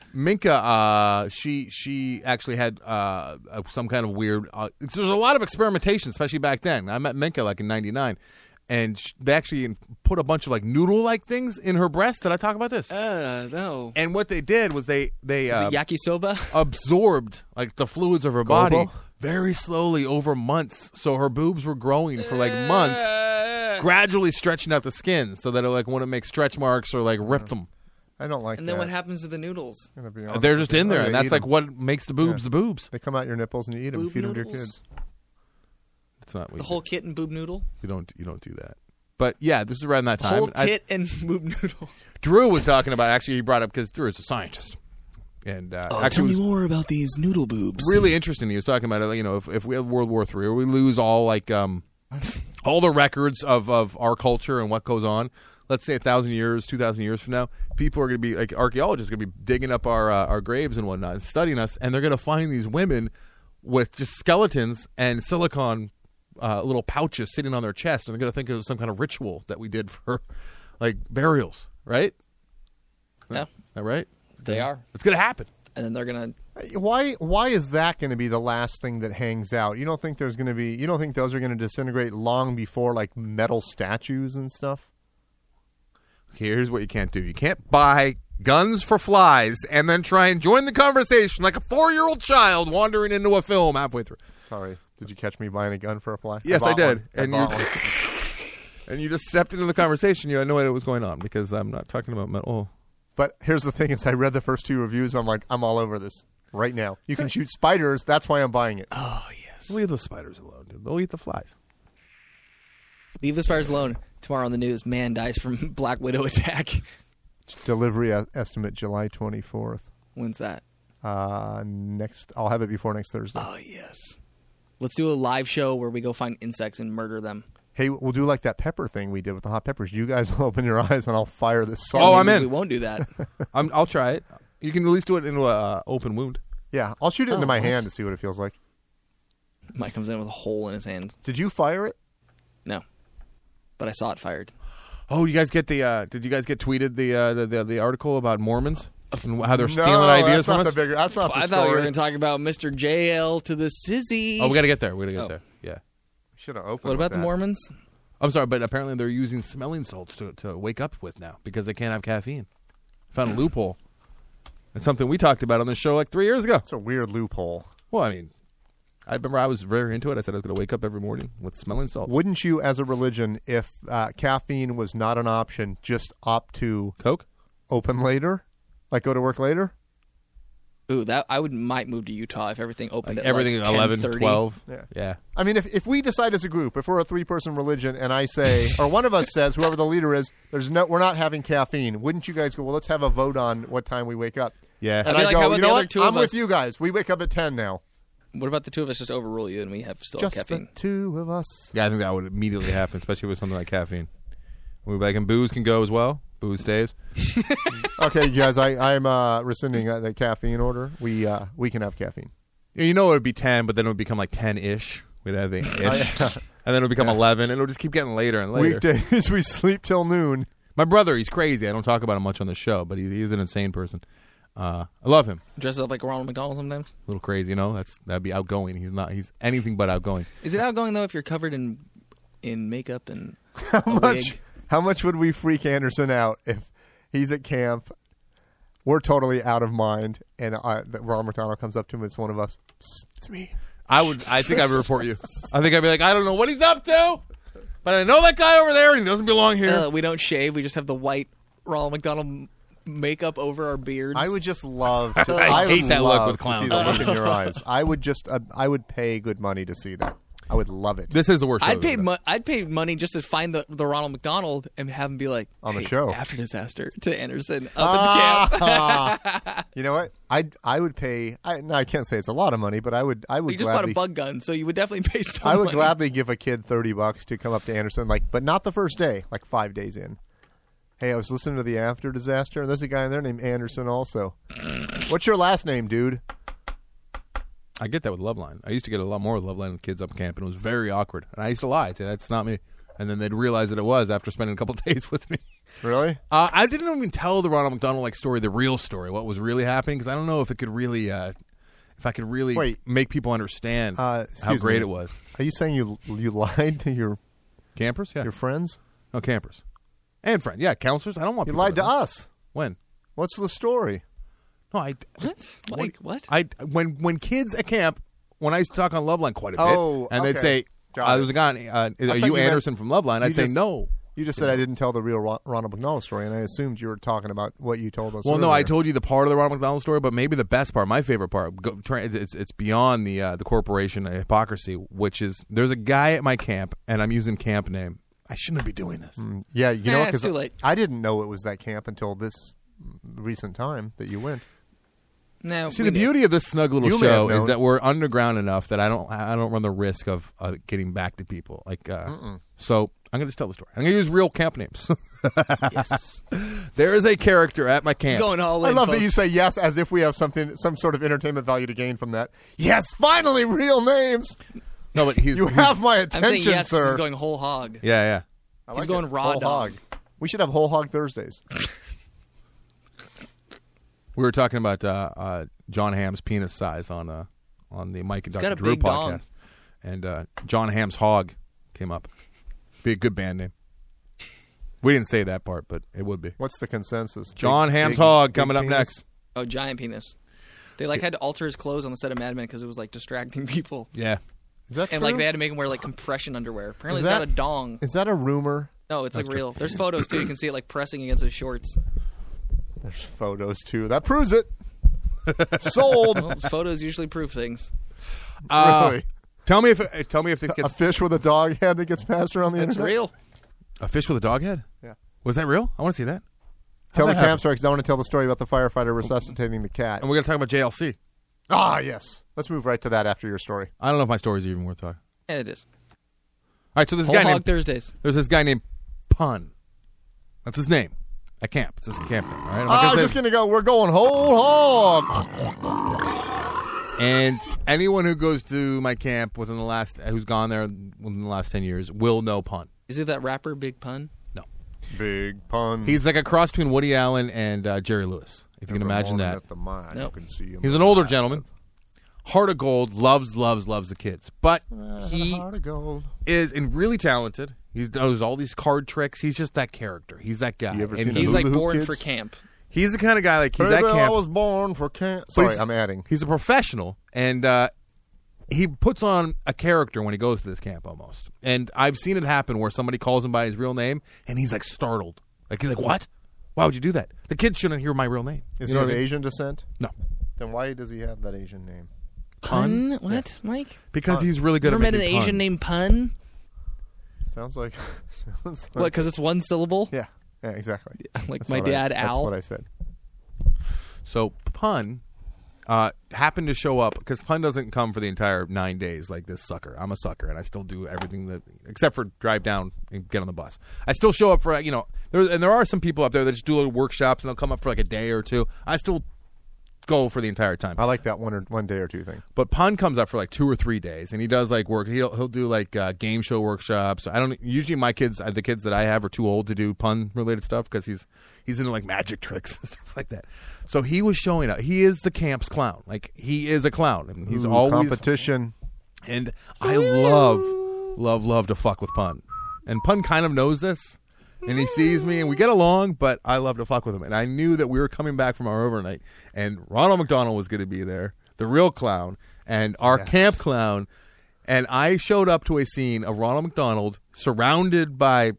she actually had some kind of weird. There's a lot of experimentation, especially back then. I met Minka like in '99, and they actually put a bunch of like noodle-like things in her breast. Did I talk about this? No. And what they did was they Is it yakisoba? absorbed like the fluids of her body Gobo? very slowly over months. So her boobs were growing for like months, gradually stretching out the skin so that it like wouldn't make stretch marks or like rip them. I don't like And that. then what happens to the noodles? I'm gonna be honest They're with just you. in there, Oh, and they that's eat like 'em. what makes the boobs the boobs. They come out your nipples and you eat them. Boob Feed them to your noodles? kids. It's not The whole kit and boob noodle? you don't do that. But yeah, this is around that time. Whole tit and boob noodle. Drew was talking about actually he brought up because Drew is a scientist, and actually was more about these noodle boobs. really interesting. He was talking about if we have World War III or we lose all like all the records of our culture and what goes on. Let's say 1,000 years, 2,000 years from now, people are going to be like archaeologists are going to be digging up our graves and whatnot, and studying us, and they're going to find these women with just skeletons and silicone little pouches sitting on their chest, and they're going to think it was some kind of ritual that we did for like burials, right? Yeah, Is that right? they are. It's going to happen. And then they're going to... Why is that going to be the last thing that hangs out? You don't think those are going to disintegrate long before like metal statues and stuff? Here's what you can't do. You can't buy guns for flies and then try and join the conversation like a 4-year-old child wandering into a film halfway through. Sorry, did you catch me buying a gun for a fly? Yes, I bought did. one. And bought you- one. And you just stepped into the conversation. You had no idea what was going on because I'm not talking about metal. But here's the thing: is I read the first 2 reviews. I'm like, I'm all over this right now. You can shoot spiders. That's why I'm buying it. Oh, yes. Leave those spiders alone, dude. They'll eat the flies. Leave the spiders alone. Tomorrow on the news, man dies from Black Widow attack. Delivery estimate July 24th. When's that? Next, I'll have it before next Thursday. Oh, yes. Let's do a live show where we go find insects and murder them. Hey, we'll do like that pepper thing we did with the hot peppers. You guys will open your eyes and I'll fire this song. Oh, I'm Maybe in. We won't do that. I'll try it. You can at least do it into an open wound. Yeah, I'll shoot it into my what? hand to see what it feels like. Mike comes in with a hole in his hand. Did you fire it? No, but I saw it fired. Oh, you guys get the? Did you guys get tweeted the article about Mormons and how they're No, stealing ideas that's from not us? that's not the I story. thought you were going to talk about Mr. JL to the sissy. Oh, we got to get there. We got to get Oh. there. Yeah. Should have opened. What with about the that. Mormons? I'm sorry, but apparently they're using smelling salts to wake up with now because they can't have caffeine. Found a loophole. It's something we talked about on this show like 3 years ago. It's a weird loophole. Well, I mean, I remember I was very into it. I said I was going to wake up every morning with smelling salts. Wouldn't you, as a religion, if caffeine was not an option, just opt to Coke? open later, like go to work later? Ooh, that I might move to Utah if everything opened Like at everything like at 11, 10:30. 12. Yeah. Yeah. I mean, if we decide as a group, if we're a 3-person religion, and I say, or one of us says, whoever the leader is, we're not having caffeine. Wouldn't you guys go? Well, let's have a vote on what time we wake up. Yeah. And I'd be I like, go, how about you the know other what? two of I'm with us? you guys. We wake up at 10 now. What about the two of us just overrule you and we have still Just have the caffeine? 2 of us. Yeah, I think that would immediately happen, especially with something like caffeine. We'd be like, and booze can go as well. Booze stays. Okay, you guys, I'm rescinding the caffeine order. We can have caffeine. Yeah, you know it would be 10, but then it would become like 10-ish. We'd have the ish. And then it would become 11, and it would just keep getting later and later. Weekdays, we sleep till noon. My brother, he's crazy. I don't talk about him much on the show, but he's an insane person. I love him. Dresses up like Ronald McDonald sometimes. A little crazy, you know. That'd be outgoing. He's not. He's anything but outgoing. Is it outgoing though if you're covered in makeup and a wig? How much would we freak Anderson out if he's at camp? We're totally out of mind, and Ronald McDonald comes up to him. It's one of us. Psst, it's me. I think I would report you. I think I'd be like, I don't know what he's up to, but I know that guy over there, and he doesn't belong here. We don't shave. We just have the white Ronald McDonald makeup over our beards. I would just love to. I hate would that look love with to see clowns. the look in your eyes. I would just. I would pay good money to see that. I would love it. This is the worst. show I'd pay. we've ever done. I'd pay money just to find the Ronald McDonald and have him be like On the "Hey, show." after disaster to Anderson up at camp. You know what? I would pay. I can't say it's a lot of money, but I would. You just bought a bug gun, so you would definitely pay some I would money. gladly give a kid $30 to come up to Anderson, but not the first day, like 5 days in. Hey, I was listening to the after disaster, and there's a guy in there named Anderson also. What's your last name, dude? I get that with Loveline. I used to get a lot more with Loveline with kids up camp, and it was very awkward. And I used to lie, say that's not me, and then they'd realize that it was after spending a couple days with me. Really? I didn't even tell the Ronald McDonald story, the real story, what was really happening, because I don't know if it could really, if I could really Wait. make people understand how Excuse great me. it was. Are you saying you lied to your Campers, yeah, friends? no campers, and friends, yeah, counselors. I don't want You people lied to know. us. When? What's the story? No, I What? Like what? when kids at camp, when I used to talk on Loveline quite a bit, Oh, and they'd okay. say, Got it. "There's a guy. Are thought you you meant- Anderson from Loveline?" I'd say just- no. You just said I didn't tell the real Ronald McDonald story, and I assumed you were talking about what you told us. Well, no, I earlier. told you the part of the Ronald McDonald story, but maybe the best part, my favorite part, it's beyond the corporation hypocrisy, which is there's a guy at my camp, and I'm using camp name. I shouldn't be doing this. Yeah, you know, It's because too late. I didn't know it was that camp until this recent time that you went. No. See, we the knew. beauty of this snug little You may have show known. is that we're underground enough that I don't run the risk of getting back to people. So I'm going to just tell the story. I'm going to use real camp names. Yes. There is a character at my camp. He's going all I in. love that folks. you say yes as if we have some sort of entertainment value to gain from that. Yes, finally, real names. No, but he's You have my I'm saying attention, yes. 'cause sir. He's going whole hog. yeah. I he's like going it. raw Whole dog. hog. We should have whole hog Thursdays. We were talking about John Hamm's penis size on the Mike and got Dr. a Drew big dong. podcast, and John Hamm's hog came up. Be a good band name. We didn't say that part, but it would be. What's the consensus? John Big- Hamm's big- hog big coming up penis? next. Oh, giant penis. They had to alter his clothes on the set of Mad Men because it was distracting people, Yeah. Is that and true? they had to make him wear compression underwear. Apparently, Is he's got that- a dong. Is that a rumor? No, it's real. There's photos too. You can see it pressing against his shorts. There's photos too. That proves it. Sold. Well, photos usually prove things. Really? Tell me if it A gets fish with a dog head that gets passed around the It's internet. real. a fish with a dog head. Yeah. Was that real? I want to see that. Tell How'd the that camp story because I want to tell the story about the firefighter resuscitating the cat. And we're going to talk about JLC. Ah, yes. Let's move right to that after your story. I don't know if my stories are even worth talking. Yeah, it is. All right, so Whole hog Thursdays. there's this guy named Pun. That's his name at camp. It's his camp name. All right. I'm not I gonna was say- just going to go, we're going whole hog. And anyone who goes to my camp who's gone there within the last 10 years will know Pun. Is it that rapper Big Pun? No. Big Pun. He's like a cross between Woody Allen and Jerry Lewis, if you can imagine that. At the mine, Nope. you can see him He's an older gentleman. Heart of gold, loves the kids. But he Heart of gold. is really talented. He does all these card tricks. He's just that character. He's that guy. You ever And seen the He's Hula like Hoop born Kids? for camp. he's the kind of guy he's at Baby, I camp. was born for camp. But Sorry, he's- I'm adding. He's a professional, and he puts on a character when he goes to this camp almost. And I've seen it happen where somebody calls him by his real name, and he's like startled. Like he's like, "What? Why would you do that? The kid shouldn't hear my real name." Is You he know of what I mean? Asian descent? No, Then why does he have that Asian name? Pun? What, Mike? because he's really good Ever at met an making Asian puns. named Pun? Sounds like. Sounds like What? Because it's one syllable. yeah, exactly. Like That's my what I- dad, That's Al. what I said. So Pun happened to show up because Pun doesn't come for the entire 9 days like this sucker. I'm a sucker, and I still do everything that except for drive down and get on the bus. I still show up for there are some people up there that just do little workshops and they'll come up for like a day or two. I still go for the entire time. I like that one day or two thing. But Pun comes up for like 2 or 3 days, and he does like work. He'll do like game show workshops. I don't usually my kids, the kids that I have, are too old to do Pun related stuff because he's into like magic tricks and stuff like that. So he was showing up. He is the camp's clown. Like he is a clown, and he's always competition. And I love to fuck with Pun, and Pun kind of knows this. And he sees me, and we get along, but I love to fuck with him. And I knew that we were coming back from our overnight, and Ronald McDonald was going to be there, the real clown, and our camp clown. And I showed up to a scene of Ronald McDonald surrounded by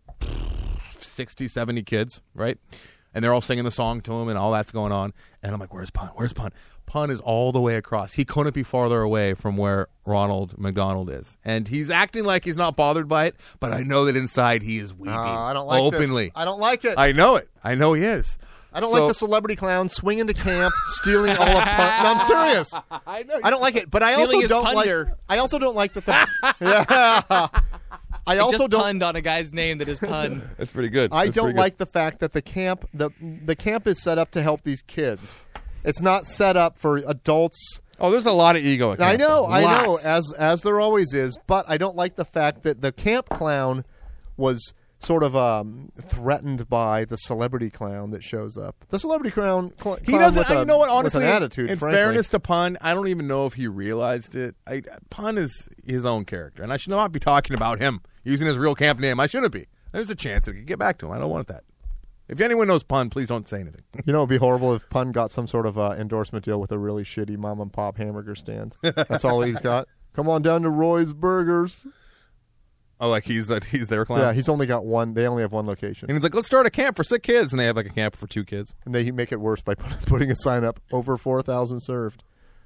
60, 70 kids, right? And they're all singing the song to him, and all that's going on. And I'm like, where's Pun? Where's Pun? Pun is all the way across. He couldn't be farther away from where Ronald McDonald is. And he's acting like he's not bothered by it, but I know that inside he is weeping I don't like openly. This. I don't like it. I know it. I know he is. I don't like the celebrity clown swinging to camp, stealing all of Pun. No, I'm serious. I know. I don't like it, but I Stealing also his don't punder. like. I also don't like that. Yeah. I He also just don't. punned on a guy's name that is Pun. That's pretty good. I That's don't pretty good. like the fact that the camp is set up to help these kids. It's not set up for adults. Oh, there's a lot of ego. At I camp, know, though. I know, Lots. as there always is. But I don't like the fact that the camp clown was sort of threatened by the celebrity clown that shows up. The celebrity clown He doesn't. with You know what? Honestly, with an attitude. in frankly. fairness to Pun, I don't even know if he realized it. Pun is his own character, and I should not be talking about him using his real camp name. I shouldn't be. There's a chance I could get back to him. I don't want that. If anyone knows Pun, please don't say anything. You know, it'd be horrible if Pun got some sort of endorsement deal with a really shitty mom and pop hamburger stand. That's all he's got. Come on down to Roy's Burgers. Oh, like he's their clown. Yeah, he's only got one. They only have one location, And he's like, let's start a camp for sick kids, and they have like a camp for 2 kids. and they make it worse by putting a sign up: over 4,000 served.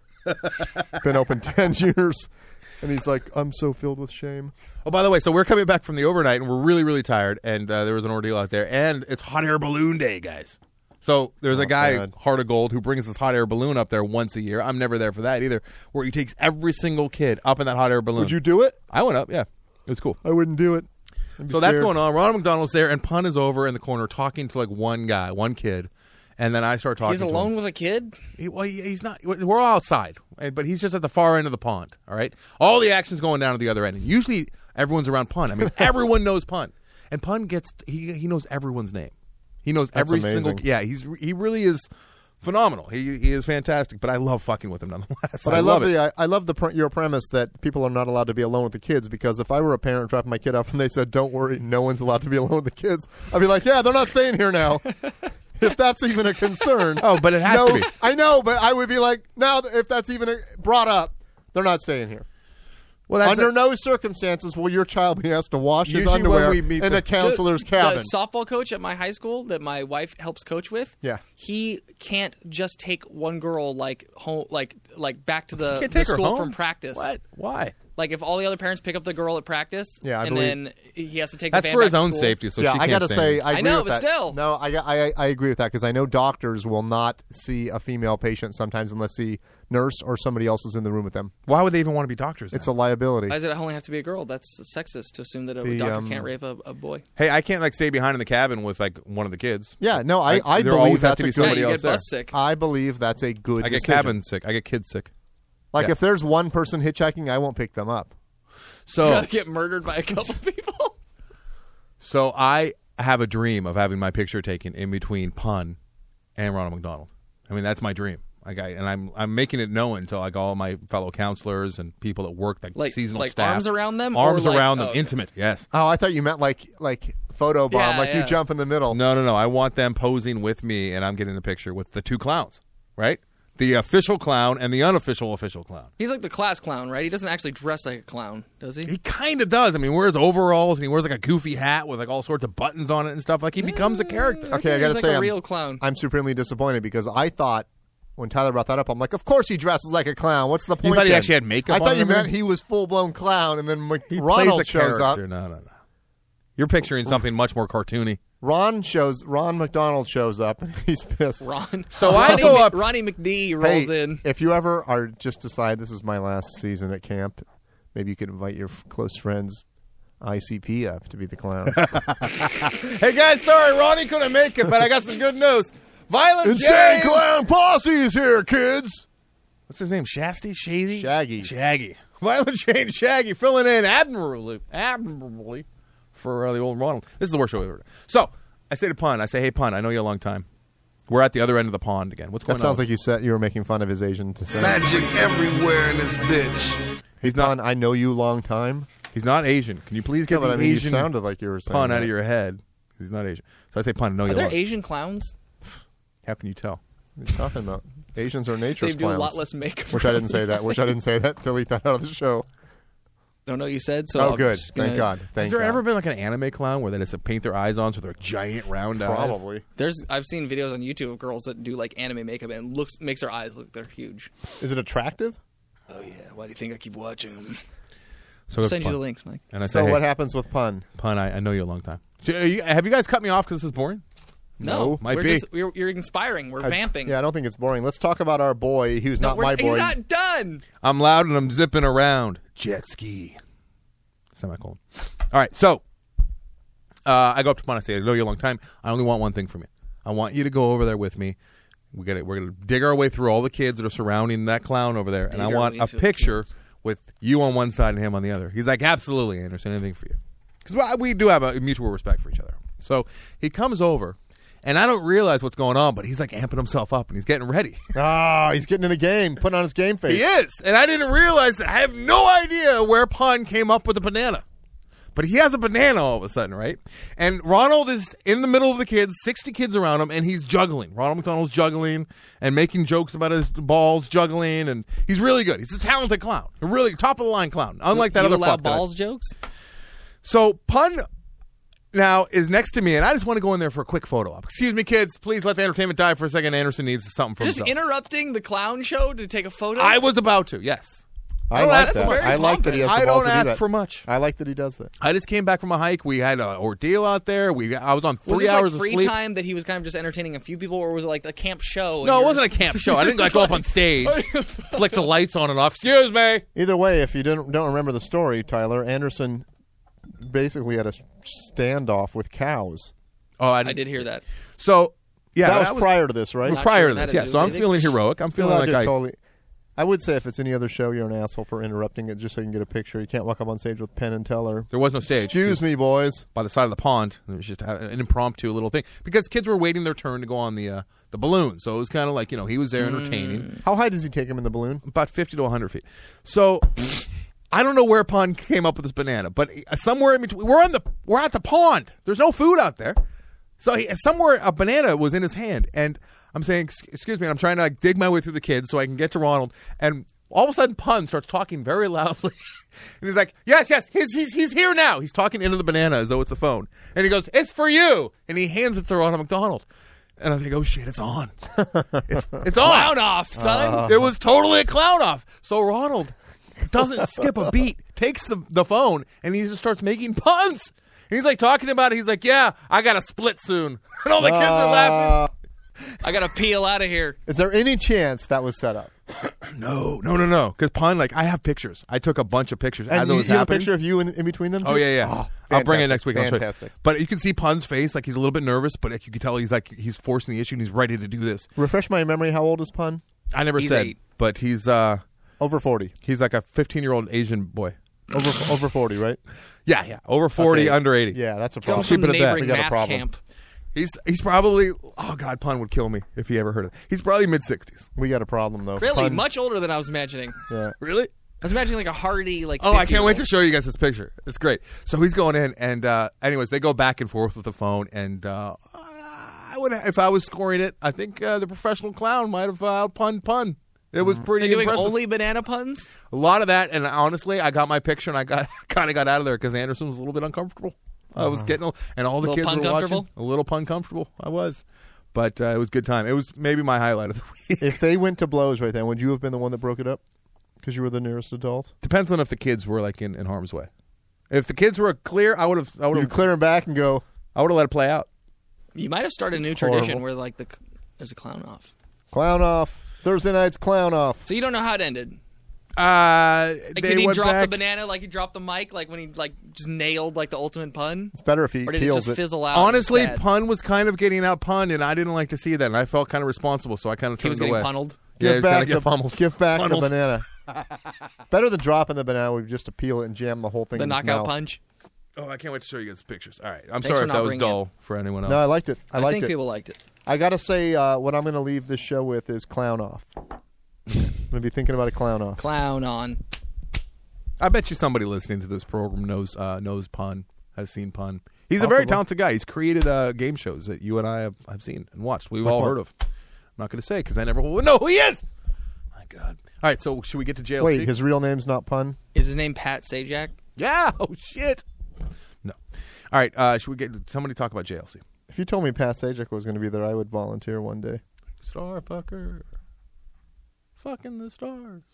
Been open 10 years, and he's like, "I'm so filled with shame." Oh, by the way, so we're coming back from the overnight, and we're really, really tired, and there was an ordeal out there, and it's hot air balloon day, guys. So there's a guy, God. Heart of Gold, who brings this hot air balloon up there once a year. I'm never there for that either, where he takes every single kid up in that hot air balloon. Would you do it? I went up, yeah. It was cool. I wouldn't do it. So that's going on. Ronald McDonald's there, and Pun is over in the corner talking to like one kid, and then I start talking He's to him. alone with a kid? He's not. We're all outside, but he's just at the far end of the pond. All right, all the action's going down at the other end. And usually, everyone's around Pun. I mean, everyone knows Pun, and Pun gets he knows everyone's name. He knows every amazing. single. Yeah, he really is phenomenal. He is fantastic. But I love fucking with him nonetheless. But I love your premise that people are not allowed to be alone with the kids, because if I were a parent dropping my kid off and they said, "Don't worry, no one's allowed to be alone with the kids," I'd be like, "Yeah, they're not staying here now." If that's even a concern. Oh, but it has to be. I know, but I would be like, now if that's even brought up, they're not staying here. Well, that's Under no circumstances will your child be asked to wash his Usually when underwear we meet in the- a counselor's cabin. The softball coach at my high school that my wife helps coach with. Yeah. He can't just take one girl like home, like back to the Can't take her school home? from practice. What? Why? Like if all the other parents pick up the girl at practice, Yeah, I and believe- then he has to take That's the van for back his to own school. safety. So yeah, she I can't got to stay say, in. I agree know, with but that. still. No, I agree with that, because I know doctors will not see a female patient sometimes unless the nurse or somebody else is in the room with them. Why would they even want to be doctors? It's then? a liability. Why does it only have to be a girl? That's sexist to assume that a The, doctor can't rape a boy. Hey, I can't like stay behind in the cabin with like one of the kids. Yeah, no, I there believe always has that's to be a Yeah, somebody you else get there. bus sick. I believe that's a good I get decision. cabin sick. I get kid sick. Like Yeah. if there's one person hitchhiking, I won't pick them up. So Get murdered by a couple people. So I have a dream of having my picture taken in between Pun and Ronald McDonald. I mean, that's my dream. I'm making it known to like all my fellow counselors and people at work, like seasonal like staff. arms around them, arms or like, around them, okay. intimate. Yes. Oh, I thought you meant like photo bomb, Yeah, like you yeah. jump in the middle. No. I want them posing with me, and I'm getting a picture with the two clowns, right? The official clown and the unofficial official clown. He's like the class clown, right? He doesn't actually dress like a clown, does he? He kind of does. I mean, he wears overalls and he wears like a goofy hat with like all sorts of buttons on it and stuff. Like he becomes a character. Okay, I gotta He's say, like a real clown. I'm supremely disappointed because I thought when Tyler brought that up, I'm like, of course he dresses like a clown. What's the point? You thought he then? actually had makeup I on thought and you meant everything? he was full blown clown, and then He Ronald plays a shows up. character. No. You're picturing something much more cartoony. Ron McDonald shows up, and he's pissed. Ron. So I go up. Ronnie McD rolls Hey, in. if you ever are just decide this is my last season at camp, maybe you could invite your close friends ICP up to be the clowns. Hey guys, sorry, Ronnie couldn't make it, but I got some good news. Violent Insane James. Clown Posse is here, kids. What's his name? Shasty? Shady? Shaggy. Violent James Shaggy filling in admirably for the old Ronald. This is the worst show we've ever done. So I say to Pun, hey Pun, I know you a long time. We're at the other end of the pond again. What's going That sounds on? like you were making fun of his Asian descent. Magic everywhere in this bitch. He's not. I know you long time. He's not Asian. Can you please get Yeah, but the I mean, you Asian sounded like you were saying Pun that. out of your head? He's not Asian. So I say Pun, I know you Are a there long. Asian clowns? How can you tell? What are you talking about? Asians are They nature's do a clowns. lot less makeup. Wish I didn't say that. Delete that out of the show. Don't know what you said, so Oh, I'm good. just gonna- Thank God. Has Thank there God. ever been like an anime clown where they just paint their eyes on so they're giant round eyes? Probably. I've seen videos on YouTube of girls that do like anime makeup and makes their eyes look they're huge. Is it attractive? Oh yeah, why do you think I keep watching them? So I'll it's send you Pun. the links, Mike. And I So say, hey, what happens with Pun? Pun, I know you a long time. Have you guys cut me off because this is boring? No, might we're be. you're inspiring. We're vamping. Yeah, I don't think it's boring. Let's talk about our boy who's No, not my boy. He's not done. I'm loud and I'm zipping around. Jet ski. Semicolon. All right, so I go up to Pun. I say, I know you a long time. I only want one thing from you. I want you to go over there with me. We're gonna dig our way through all the kids that are surrounding that clown over there, and I Dig our want way a through the picture kids. with you on one side and him on the other. He's like, absolutely, Anderson, anything for you, because we do have a mutual respect for each other. So he comes over, and I don't realize what's going on, but he's like amping himself up and he's getting ready. He's getting in the game, putting on his game face. He is, and I didn't realize that. I have no idea where Pun came up with the banana. But he has a banana all of a sudden, right? And Ronald is in the middle of the kids, 60 kids around him, and he's juggling. Ronald McDonald's juggling and making jokes about his balls juggling, and he's really good. He's a talented clown. A really top-of-the-line clown, unlike that you other allow fuck. that I- balls jokes. So Pun now is next to me, and I just want to go in there for a quick photo op. Excuse me, kids. Please let the entertainment die for a second. Anderson needs something for Just himself. interrupting the clown show to take a photo. I was about to, yes. I like that's that. very I like that he has the I balls don't to do ask that. for much. I like that he does that. I just came back from a hike. We had an ordeal out there. I was on was 3 this hours like free of sleep. time that he was kind of just entertaining a few people, or was it like a camp show? and No, it you're wasn't a camp show. I didn't like go up on stage, flick the lights on and off. Excuse me. Either way, if you don't remember the story, Tyler, Anderson basically had a standoff with cows. Oh, I did hear that. So yeah, that was prior to this, right? Not prior sure to that this. had Yeah. to do So with I'm anything. feeling heroic. I'm feeling Well, like I. totally. I would say if it's any other show, you're an asshole for interrupting it just so you can get a picture. You can't walk up on stage with Penn and Teller. There was no stage. Excuse me, boys. By the side of the pond, it was just an impromptu little thing because kids were waiting their turn to go on the balloon. So it was kind of like he was there entertaining. How high does he take him in the balloon? About 50 to 100 feet. So I don't know where Pond came up with this banana, but somewhere in between, we're at the pond. There's no food out there. So somewhere a banana was in his hand, and I'm saying, excuse me, and I'm trying to dig my way through the kids so I can get to Ronald, and all of a sudden Pun starts talking very loudly, and he's like, yes, he's here now. He's talking into the banana as though it's a phone, and he goes, it's for you, and he hands it to Ronald McDonald. And I think, oh shit, it's on. It's on. Clown off, son. It was totally a clown off. So Ronald doesn't skip a beat, takes the phone, and he just starts making puns. And he's like talking about it. He's like, yeah, I got to split soon. And all the kids are laughing. I gotta peel out of here. Is there any chance that was set up? No. Because Pun, I have pictures. I took a bunch of pictures And as it you was have a happening. picture of you in between them? Oh, two? yeah. I'll bring it next week. I'll show you. Fantastic. But you can see Pun's face. He's a little bit nervous, but you can tell he's forcing the issue and he's ready to do this. Refresh my memory. How old is Pun? I never He's said, 8. but he's... Over 40. He's like a 15-year-old Asian boy. Over 40, right? Yeah. Over 40, Okay. under 80. Yeah, that's a Comes problem. from the Keep it at that. neighboring We got a math problem. camp. He's probably, oh God, Pun would kill me if he ever heard it. He's probably mid-60s. We got a problem though. Really, Pun- much older than I was imagining. Yeah. Really? I was imagining like a hardy, like. Oh, I can't wait 50-year-old. to show you guys this picture. It's great. So he's going in, and anyways, they go back and forth with the phone, and I would, if I was scoring it, I think the professional clown might have outpunned Pun. It was pretty They're doing impressive. only banana puns. A lot of that, and honestly, I got my picture, and I kind of got out of there because Anderson was a little bit uncomfortable. I was getting, and all the Little kids pun were watching. comfortable? A little pun comfortable. I was, but it was a good time. It was maybe my highlight of the week. If they went to blows right then, would you have been the one that broke it up? Because you were the nearest adult. Depends on if the kids were like in harm's way. If the kids were clear, I would have You clear them back and go. let it play out. You might have started a new It's tradition horrible. where like there's a clown off. Clown off. Thursday night's clown off. So you don't know how it ended. They Did he went drop back. the banana like he dropped the mic, like when he like just nailed like the ultimate pun, It's better if he or did it peels just it. fizzle out? Honestly, and sad? Pun was kind of getting out punned, and I didn't like to see that, and I felt kind of responsible, so I kind of he turned was getting away. punneled. Yeah, he was gonna back get pummeled. Give back Punneled. the banana. Better than dropping the banana. We just to peel it and jam the whole thing. The in his knockout mouth. punch. Oh, I can't wait to show you guys pictures. All right, I'm Thanks sorry for if not that was bringing dull for anyone else. No, I liked it. I I liked think it. people liked it. I gotta say, what I'm gonna leave this show with is clown off. I'm gonna be thinking about a clown off. Clown on. I bet you somebody listening to this program knows Pun, has seen Pun. He's a very Possible. talented guy. He's created game shows that you and I have seen and watched. We've Like all what? heard of. I'm not going to say because I never will know who he is. My God. All right, so should we get to JLC? Wait, his real name's not Pun? Is his name Pat Sajak? Yeah. Oh, shit. No. All right, should we get somebody talk about JLC? If you told me Pat Sajak was going to be there, I would volunteer one day. Star fucker. Fucking the stars.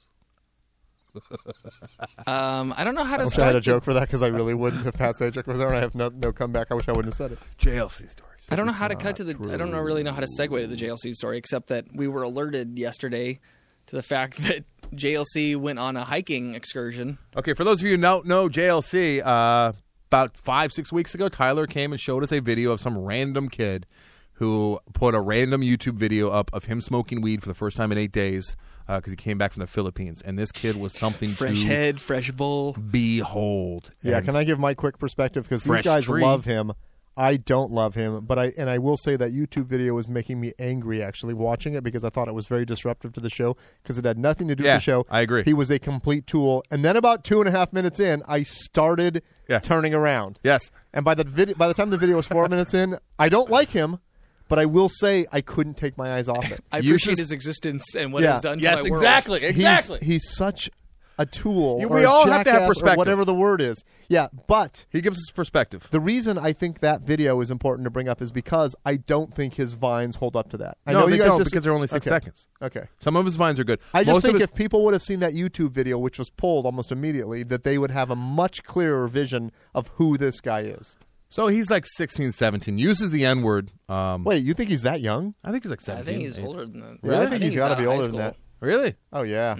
I don't know how I to wish start. I had a joke for that because I really wouldn't if Pat Sajak was there and I have no comeback. I wish I wouldn't have said it. JLC stories. I don't know It's how to not cut to the. I don't really know how to segue to the JLC story, except that we were alerted yesterday to the fact that JLC went on a hiking excursion. Okay, for those of you who don't know JLC, about 5-6 weeks ago, Tyler came and showed us a video of some random kid who put a random YouTube video up of him smoking weed for the first time in 8 days because he came back from the Philippines. And this kid was something Fresh to head, fresh bowl. behold. Yeah, And can I give my quick perspective? Because these Fresh guys tree. love him. I don't love him, but I will say that YouTube video was making me angry actually watching it because I thought it was very disruptive to the show because it had nothing to do Yeah, with the show. I agree. He was a complete tool. And then about 2.5 minutes in, I started Yeah. turning around. Yes. And by the time the video was 4 minutes in, I don't like him, but I will say I couldn't take my eyes off it. I You appreciate just- his existence and what Yeah. he's done Yes, to my world. exactly. Exactly. He's such a tool. Yeah, or we a all have to have jackass or perspective. whatever the word is. Yeah, but He gives us perspective. the reason I think that video is important to bring up is because I don't think his vines hold up to that. I No, know they you guys don't just- because they're only 6 Okay. seconds. Okay. Some of his vines are good. I just Most think of his, if people would have seen that YouTube video, which was pulled almost immediately, that they would have a much clearer vision of who this guy is. So he's like 16, 17, uses the N-word. Wait, you think he's that young? I think he's like I 17. think he's 18. older than that. Yeah, I think he's got to out of be high older than school. that. Really? Oh, yeah.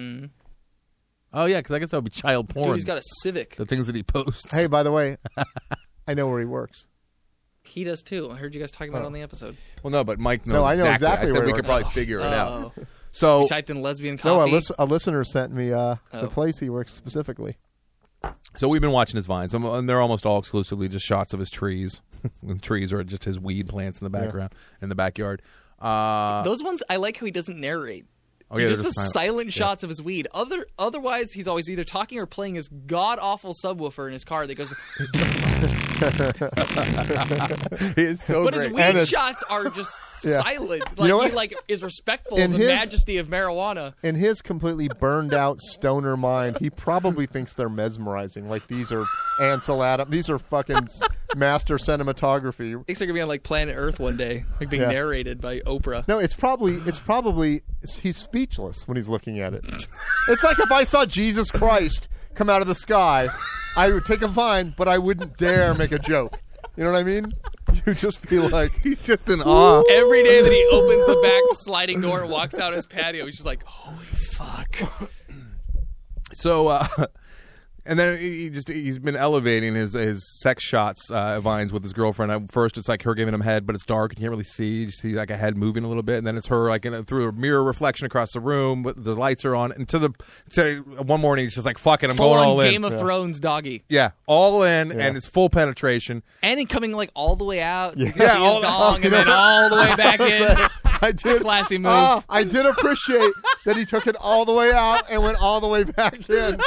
Oh, yeah, because I guess that would be child porn. Dude, he's got a Civic. the things that he posts. Hey, by the way, I know where he works. He does too. I heard you guys talking about it on the episode. Well, no, but Mike knows No, I know exactly. exactly I said where we he could works. probably figure it out. Oh. So You typed in lesbian No, coffee. a listener sent me the Oh. place he works specifically. we've been watching his vines, and they're almost all exclusively just shots of his trees. And trees are just his weed plants in the background, in the backyard. Those ones, I like how he doesn't narrate. Oh, yeah, He they're just does just silent shots of his weed. Otherwise, he's always either talking or playing his god awful subwoofer in his car that goes. He is so But great. his weed shots are just Yeah. silent. Like know he what? is respectful In of the his- majesty of marijuana. In his completely burned out stoner mind, he probably thinks they're mesmerizing. Like these are Ansel Adams. These are fucking master cinematography. Thinks they're gonna be on like Planet Earth one day, like being Yeah. narrated by Oprah. No, it's probably he's speechless when he's looking at it. It's like if I saw Jesus Christ come out of the sky, I would take a vine, but I wouldn't dare make a joke. You know what I mean? You'd just be like, He's just in awe. Every day that he opens the back sliding door and walks out his patio, he's just like, "Holy fuck!" So, And then he's been elevating his sex shots, Vines with his girlfriend. At first, it's like her giving him head, but it's dark. You can't really see. You see like a head moving a little bit, and then it's her like through a mirror reflection across the room. But the lights are on. And to one morning, he's just like, "Fuck it, I'm Full going on all in." Game of Thrones doggy. Yeah, all in, and it's full penetration. And it coming like all the way out. Yeah, All dong, and then all the way back in. I did. Classy move. I did appreciate that he took it all the way out and went all the way back in.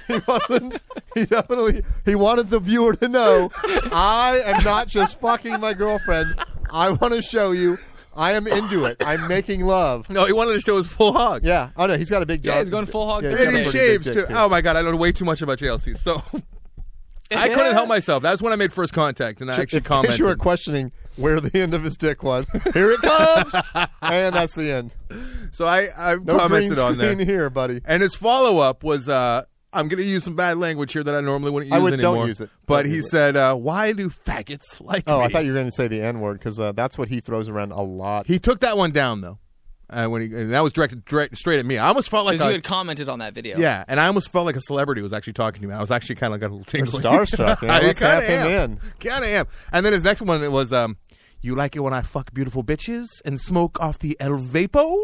He wanted the viewer to know I am not just fucking my girlfriend. I want to show you I am into it. I'm making love. No, he wanted to show his full hog. Yeah. Oh no, he's got a big Yeah, he's going full hog. he's And got a he pretty shaves big too. dick, too. Oh my god, I know way too much about JLC. So I couldn't help myself. That's when I made first contact, and I actually In case commented. you were questioning where the end of his dick was, here it comes, and that's the end. So I No green commented on screen there. here, buddy. And his follow up was, I'm going to use some bad language here that I normally wouldn't use Don't anymore. use it. But Don't he use it. said, "Why do faggots like me?" Oh, I thought you were going to say the N word because that's what he throws around a lot. He took that one down though, and that was directed straight at me. I almost felt like Because you had commented on that video. yeah, and I almost felt like a celebrity was actually talking to me. I was actually kind of got a little You're tingle. starstruck, man. Let's have him in. Kind of am. And then his next one it was, "You like it when I fuck beautiful bitches and smoke off the El Vapo?"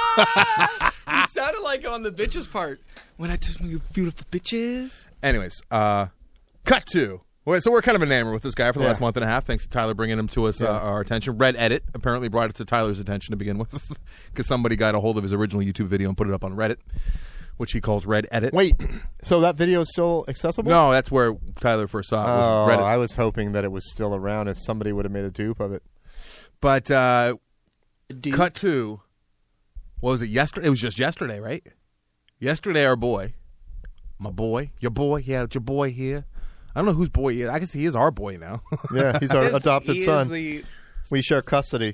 You sounded like on the bitches part. When I touch my beautiful bitches. Anyways, cut to. So we're kind of enamored with this guy for the Yeah. last month and a half. Thanks to Tyler bringing him to us, our attention. Red Edit apparently brought it to Tyler's attention to begin with because somebody got a hold of his original YouTube video and put it up on Reddit, which he calls Red Edit. Wait, so that video is still accessible? No, that's where Tyler first saw it. Oh, Was Reddit. I was hoping that it was still around if somebody would have made a dupe of it. But cut to, what was it, yesterday? It was just yesterday, right? Yesterday, our boy, your boy here. I don't know whose boy he is. I guess he is our boy now. Yeah, he's our adopted He is son. the- We share custody.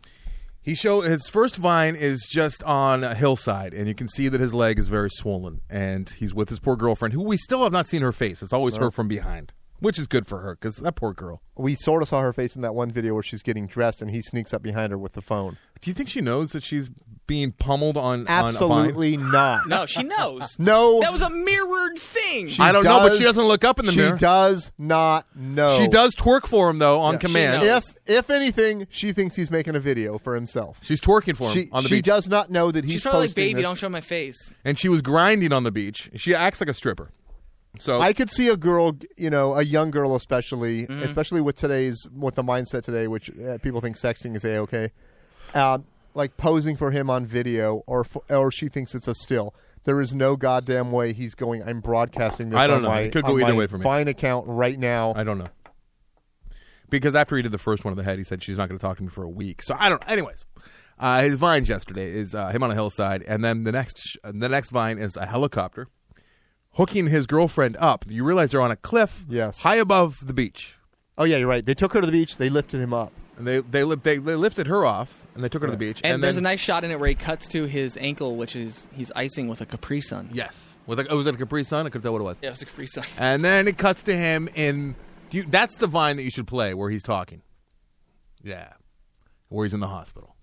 His first Vine is just on a hillside, and you can see that his leg is very swollen. And he's with his poor girlfriend, who we still have not seen her face. It's always her from behind, which is good for her because that poor girl. We sort of saw her face in that one video where she's getting dressed and he sneaks up behind her with the phone. Do you think she knows that she's being pummeled on a Vine? Absolutely not. No, she knows. No. That was a mirrored thing. I don't know, but she doesn't look up in the mirror. She does not know. She does twerk for him, though, on command. She knows. If anything, she thinks he's making a video for himself. She's twerking for him on the she beach. does not know that he's She's probably like, posting baby, this. don't show my face. And she was grinding on the beach. She acts like a stripper. So I could see a girl, a young girl especially with the mindset today, which people think sexting is A-okay, like posing for him on video, or she thinks it's a still. There is no goddamn way he's going, I'm broadcasting this I don't on know. my, It could on go either my way for me. Vine account right now. I don't know. Because after he did the first one of the head, he said she's not going to talk to me for a week. So I don't. Anyways, his Vines yesterday is him on a hillside, and then the next Vine is a helicopter hooking his girlfriend up. You realize they're on a cliff, Yes. high above the beach, Oh, yeah, you're right. They took her to the beach. They lifted him up. and they lifted her off, and they took her to the beach. And then, there's a nice shot in it where he cuts to his ankle, which is he's icing with a Capri Sun. yes, was it a Capri Sun? I couldn't tell what it was. Yeah, it was a Capri Sun. And then it cuts to him in. That's the Vine that you should play where he's talking. Yeah, where he's in the hospital.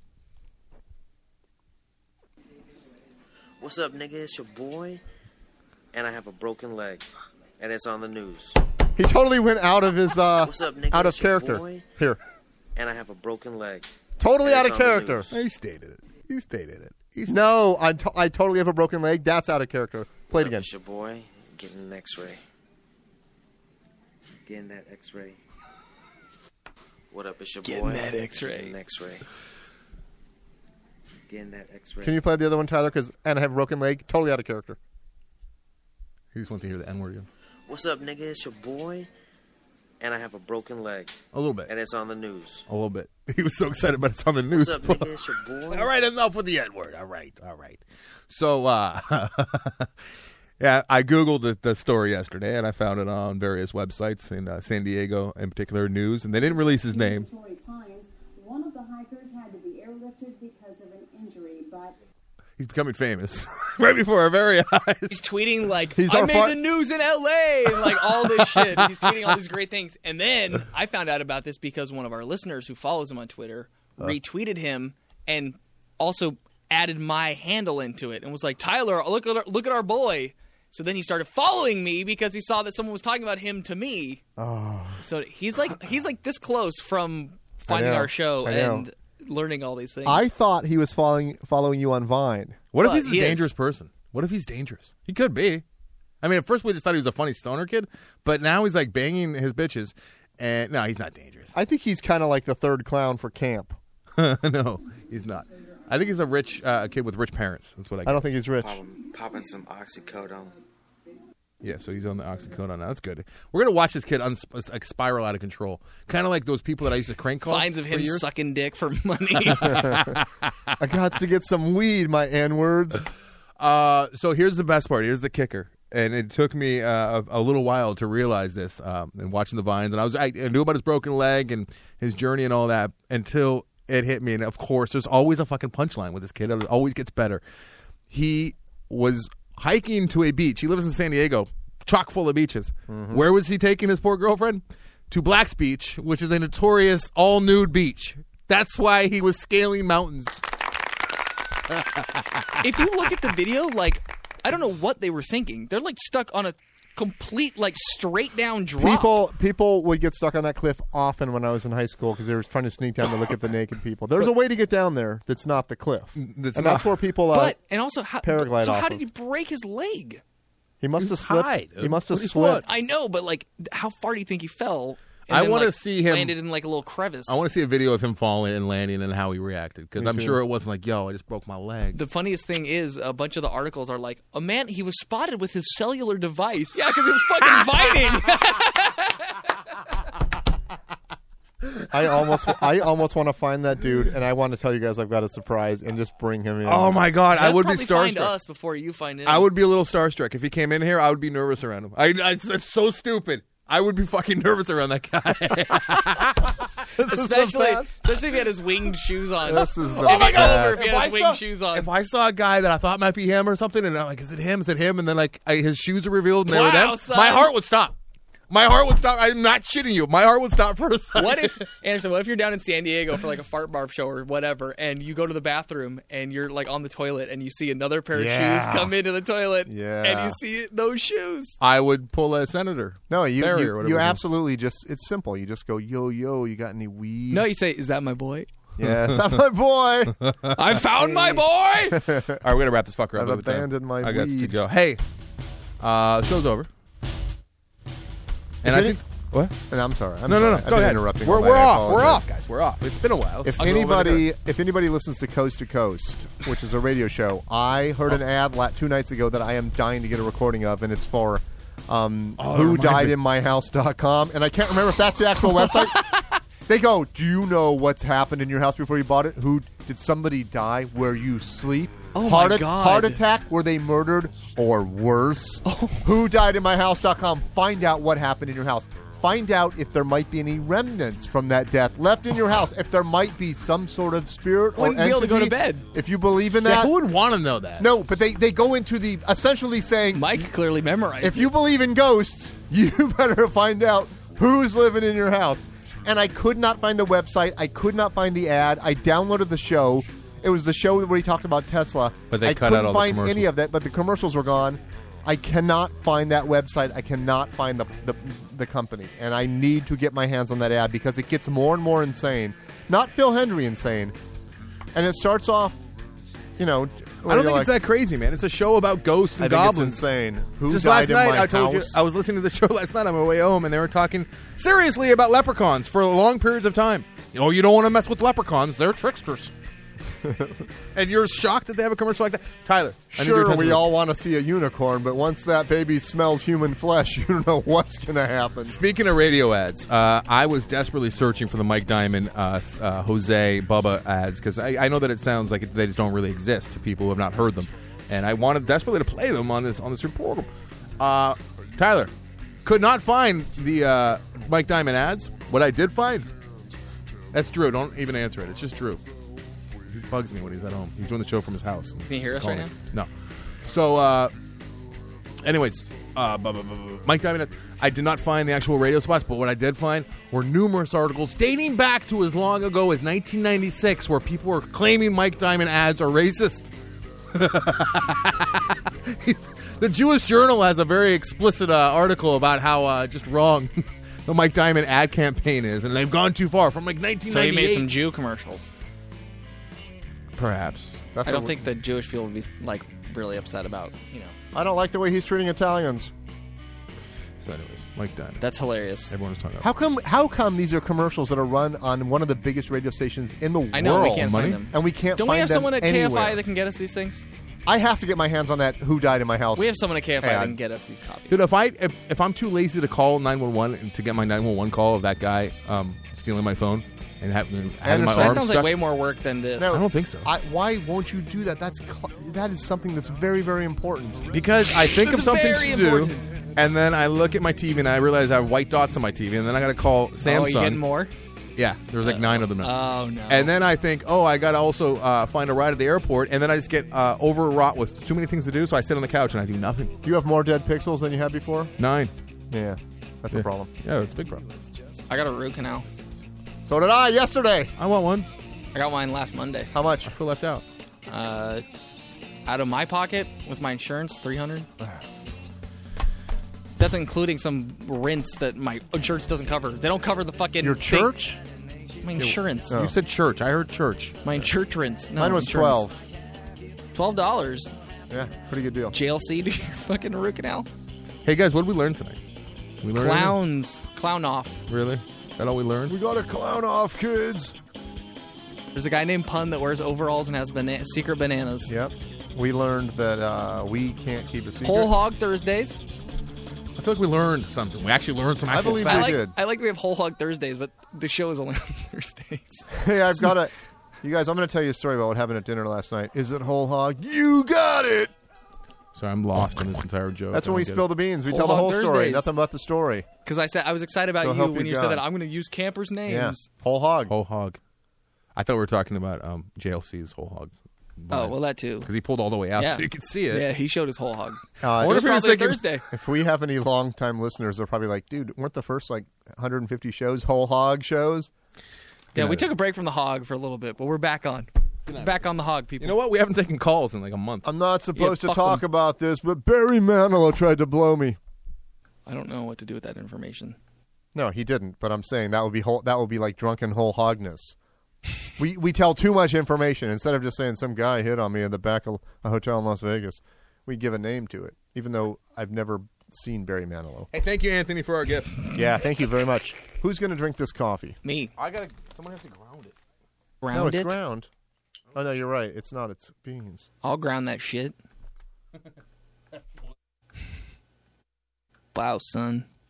What's up, nigga? It's your boy, and I have a broken leg, and it's on the news. He totally went out of his What's up, nigga? out of It's your character. boy. Here. And I have a broken leg. Totally And out it's of on the character. news. He stated it. No, I totally have a broken leg. That's out of character. Play it again. It's your boy getting an X-ray. Getting that X-ray. What up? It's your Getting boy that X-ray. Getting an X-ray. Getting that X-ray. Can you play the other one, Tyler? And I have a broken leg. Totally out of character. He just wants to hear the N-word again. What's up, nigga? It's your boy, and I have a broken leg, A little bit. and it's on the news. A little bit. He was so excited, but it's on the news. What's up, nigga? It's your boy. All right, enough with the N-word. All right. So, yeah, I Googled the story yesterday, and I found it on various websites in San Diego, in particular, news, and they didn't release his name. Torrey Pines, one of the hikers had to be airlifted because of an injury, but He's becoming famous right before our very eyes. He's tweeting like, He's I our made the news in L.A. and like all this shit. He's tweeting all these great things. And then I found out about this because one of our listeners who follows him on Twitter retweeted him and also added my handle into it and was like, Tyler, look at our boy. So then he started following me because he saw that someone was talking about him to me. Oh. So he's like this close from finding know. our show I know. and learning all these things. I thought he was following you on Vine. What Well, if he's a he is. dangerous person? What if he's dangerous? He could be. I mean, at first we just thought he was a funny stoner kid, but now he's like banging his bitches. And no, he's not dangerous. I think he's kind of like the third clown for camp. No, he's not. I think he's a rich kid with rich parents. That's what I get. I don't think he's rich. Popping some oxycodone. Yeah, so he's on the oxycodone now. That's good. We're going to watch this kid like spiral out of control. Kind of like those people that I used to crank call. Finds of him sucking dick for money. I got to get some weed, my N-words. So here's the best part. Here's the kicker. And it took me a little while to realize this and watching the Vines. And I knew about his broken leg and his journey and all that until it hit me. And, of course, there's always a fucking punchline with this kid. It always gets better. He was hiking to a beach. He lives in San Diego, chock full of beaches. Mm-hmm. Where was he taking his poor girlfriend? To Black's Beach, which is a notorious all-nude beach. That's why he was scaling mountains. If you look at the video, like, I don't know what they were thinking. They're like stuck on a complete, like, straight down drop. People would get stuck on that cliff often when I was in high school because they were trying to sneak down to look at the naked people. There's a way to get down there that's not the cliff. That's where people and also, paraglide so off how of. did he break his leg? He must have high, slipped. dude. He must have What is slipped. I know, but, like, how far do you think he fell? And I then, wanna like, see him- landed in, like, a little crevice. I want to see a video of him falling and landing and how he reacted because Me I'm too. sure it wasn't like, yo, I just broke my leg. The funniest thing is a bunch of the articles are like, a man, he was spotted with his cellular device. Yeah, because he was fucking vining. I almost want to find that dude, and I want to tell you guys I've got a surprise and just bring him in. Oh my god, I He'll would be probably find starstruck. us before you find him. I would be a little starstruck if he came in here. I would be nervous around him. It's so stupid. I would be fucking nervous around that guy. especially if he had his winged shoes on. This is the Oh my god, best. over if he had his winged shoes on. If I saw a guy that I thought might be him or something, and I'm like, is it him? Is it him? And then like his shoes are revealed and they were Wow, them, son. my heart would stop. My heart would stop. I'm not shitting you. My heart would stop for a second. What if, Anderson, what if you're down in San Diego for like a fart barf show or whatever, and you go to the bathroom and you're like on the toilet and you see another pair of Yeah. shoes come into the toilet Yeah. and you see those shoes? I would pull a senator. No, Barry or whatever you his name. absolutely just, it's simple. You just go, yo, you got any weed? No, you say, is that my boy? Yeah, that's my boy. I found my boy! All right, we're gonna wrap this fucker up. I've over time. abandoned my I got to weed. go. Hey, the show's over. And If I any- think what? And I'm sorry. I'm No. sorry. I've Go been ahead. interrupting. We're all night. I off. We're apologize. off, guys. We're off. It's been a while. If I'll go over there. anybody listens to Coast to Coast, which is a radio show, I heard an ad 2 nights ago that I am dying to get a recording of, and it's for whodiedinmyhouse.com, and I can't remember if that's the actual website. They go, do you know what's happened in your house before you bought it? Did somebody die where you sleep? Oh, my God. Heart attack? Were they murdered? Or worse? Whodiedinmyhouse.com. Find out what happened in your house. Find out if there might be any remnants from that death left in your house. If there might be some sort of spirit or Wouldn't be able to entity. go to bed. If you believe in Yeah, that. who would want to know that? No, but they go into the essentially saying, Mike clearly memorized if you believe in ghosts, you better find out who's living in your house. And I could not find the website. I could not find the ad. I downloaded the show. It was the show where he talked about Tesla. But they I cut couldn't out all the find any commercials. of that, but the commercials were gone. I cannot find that website. I cannot find the company. And I need to get my hands on that ad because it gets more and more insane. Not Phil Hendry insane. And it starts off, I don't think it's that crazy, man. It's a show about ghosts and I think goblins. it's insane. Who Just died last night, in my I told house? you, I was listening to the show last night on my way home, and they were talking seriously about leprechauns for long periods of time. Oh, you don't want to mess with leprechauns. They're tricksters. And you're shocked that they have a commercial like that? Tyler, I need your Sure, attention we to this. all want to see a unicorn, but once that baby smells human flesh, you don't know what's going to happen. Speaking of radio ads, I was desperately searching for the Mike Diamond, Jose, Bubba ads, because I know that it sounds like they just don't really exist to people who have not heard them. And I wanted desperately to play them on this report. Tyler, could not find the Mike Diamond ads. What I did find, that's Drew. Don't even answer it. It's just Drew. He bugs me when he's at home. He's doing the show from his house. Can you hear us right now? No. So, anyways, Mike Diamond, I did not find the actual radio spots, but what I did find were numerous articles dating back to as long ago as 1996 where people were claiming Mike Diamond ads are racist. The Jewish Journal has a very explicit article about how just wrong the Mike Diamond ad campaign is, and they've gone too far from like 1998. So he made some Jew commercials. Perhaps. That's I don't what- think the Jewish people would be like really upset about, I don't like the way he's treating Italians. So, anyways, Mike Diamond. That's hilarious. Everyone was talking about. How come these are commercials that are run on one of the biggest radio stations in the world? I know we can't Money? find them. And we can't Don't find we have them someone at anywhere. KFI that can get us these things? I have to get my hands on that Who Died in My House. We have someone at KFI Hey, that can get us these copies. Dude, if I'm too lazy to call 911 and to get my 911 call of that guy stealing my phone and having my understand. arm that sounds stuck, like way more work than this. No. I don't think so. Why won't you do that? That is something that's very, very important. Because I think of That's something very to do, important. and then I look at my TV and I realize I have white dots on my TV, and then I got to call Samsung. Oh, you getting more? Yeah, there's like 9 of them now. Oh, no. And then I think, I got to also find a ride at the airport, and then I just get overwrought with too many things to do, so I sit on the couch and I do nothing. You have more dead pixels than you had before? 9. Yeah, that's Yeah. a problem. Yeah, it's a big problem. I got a root canal. So did I yesterday. I want one. I got mine last Monday. How much? I feel left out. Out of my pocket with my insurance, $300. That's including some rinse that my insurance doesn't cover. They don't cover the fucking Your thing. church? My insurance. You said church. I heard church. My church rinse. No, Mine was insurance. $12. $12. Yeah, pretty good deal. JLC to your fucking root canal. Hey, guys, what did we learn tonight? We learned Clowns. Clown off. anything? Really? That all we learned? We got a clown off, kids. There's a guy named Pun that wears overalls and has secret bananas. Yep. We learned that we can't keep a secret. Whole hog Thursdays. I feel like we learned something. We actually learned some I actual believe facts. we did. I like we have whole hog Thursdays, but the show is only on Thursdays. Hey, I've got a... You guys, I'm going to tell you a story about what happened at dinner last night. Is it whole hog? You got it! Sorry, I'm lost in this entire joke. That's when we spill the beans. We Whole tell the hog whole story. Thursdays. Nothing but the story. Because I was excited about So you help when you you said God. that I'm going to use campers' names. Yeah. Whole hog. Whole hog. I thought we were talking about JLC's whole hog. Oh, well, that too. Because he pulled all the way out Yeah. so you could see it. Yeah, he showed his whole hog. I It wonder was if he was probably a thinking, Thursday. If we have any long-time listeners, they're probably like, dude, weren't the first, 150 shows whole hog shows? Yeah, we took a break from the hog for a little bit, but we're back on. Back on the hog, people. You know what? We haven't taken calls in like a month. I'm not supposed to fuck talk them. about this, but Barry Manilow tried to blow me. I don't know what to do with that information. No, he didn't. But I'm saying that would be like drunken whole hogness. we tell too much information instead of just saying some guy hit on me in the back of a hotel in Las Vegas. We give a name to it, even though I've never seen Barry Manilow. Hey, thank you, Anthony, for our gifts. Yeah, thank you very much. Who's going to drink this coffee? Me. Someone has to ground it. Ground No, it's it? ground. Oh no, you're right. It's not. It's beans. I'll ground that shit. Wow, son.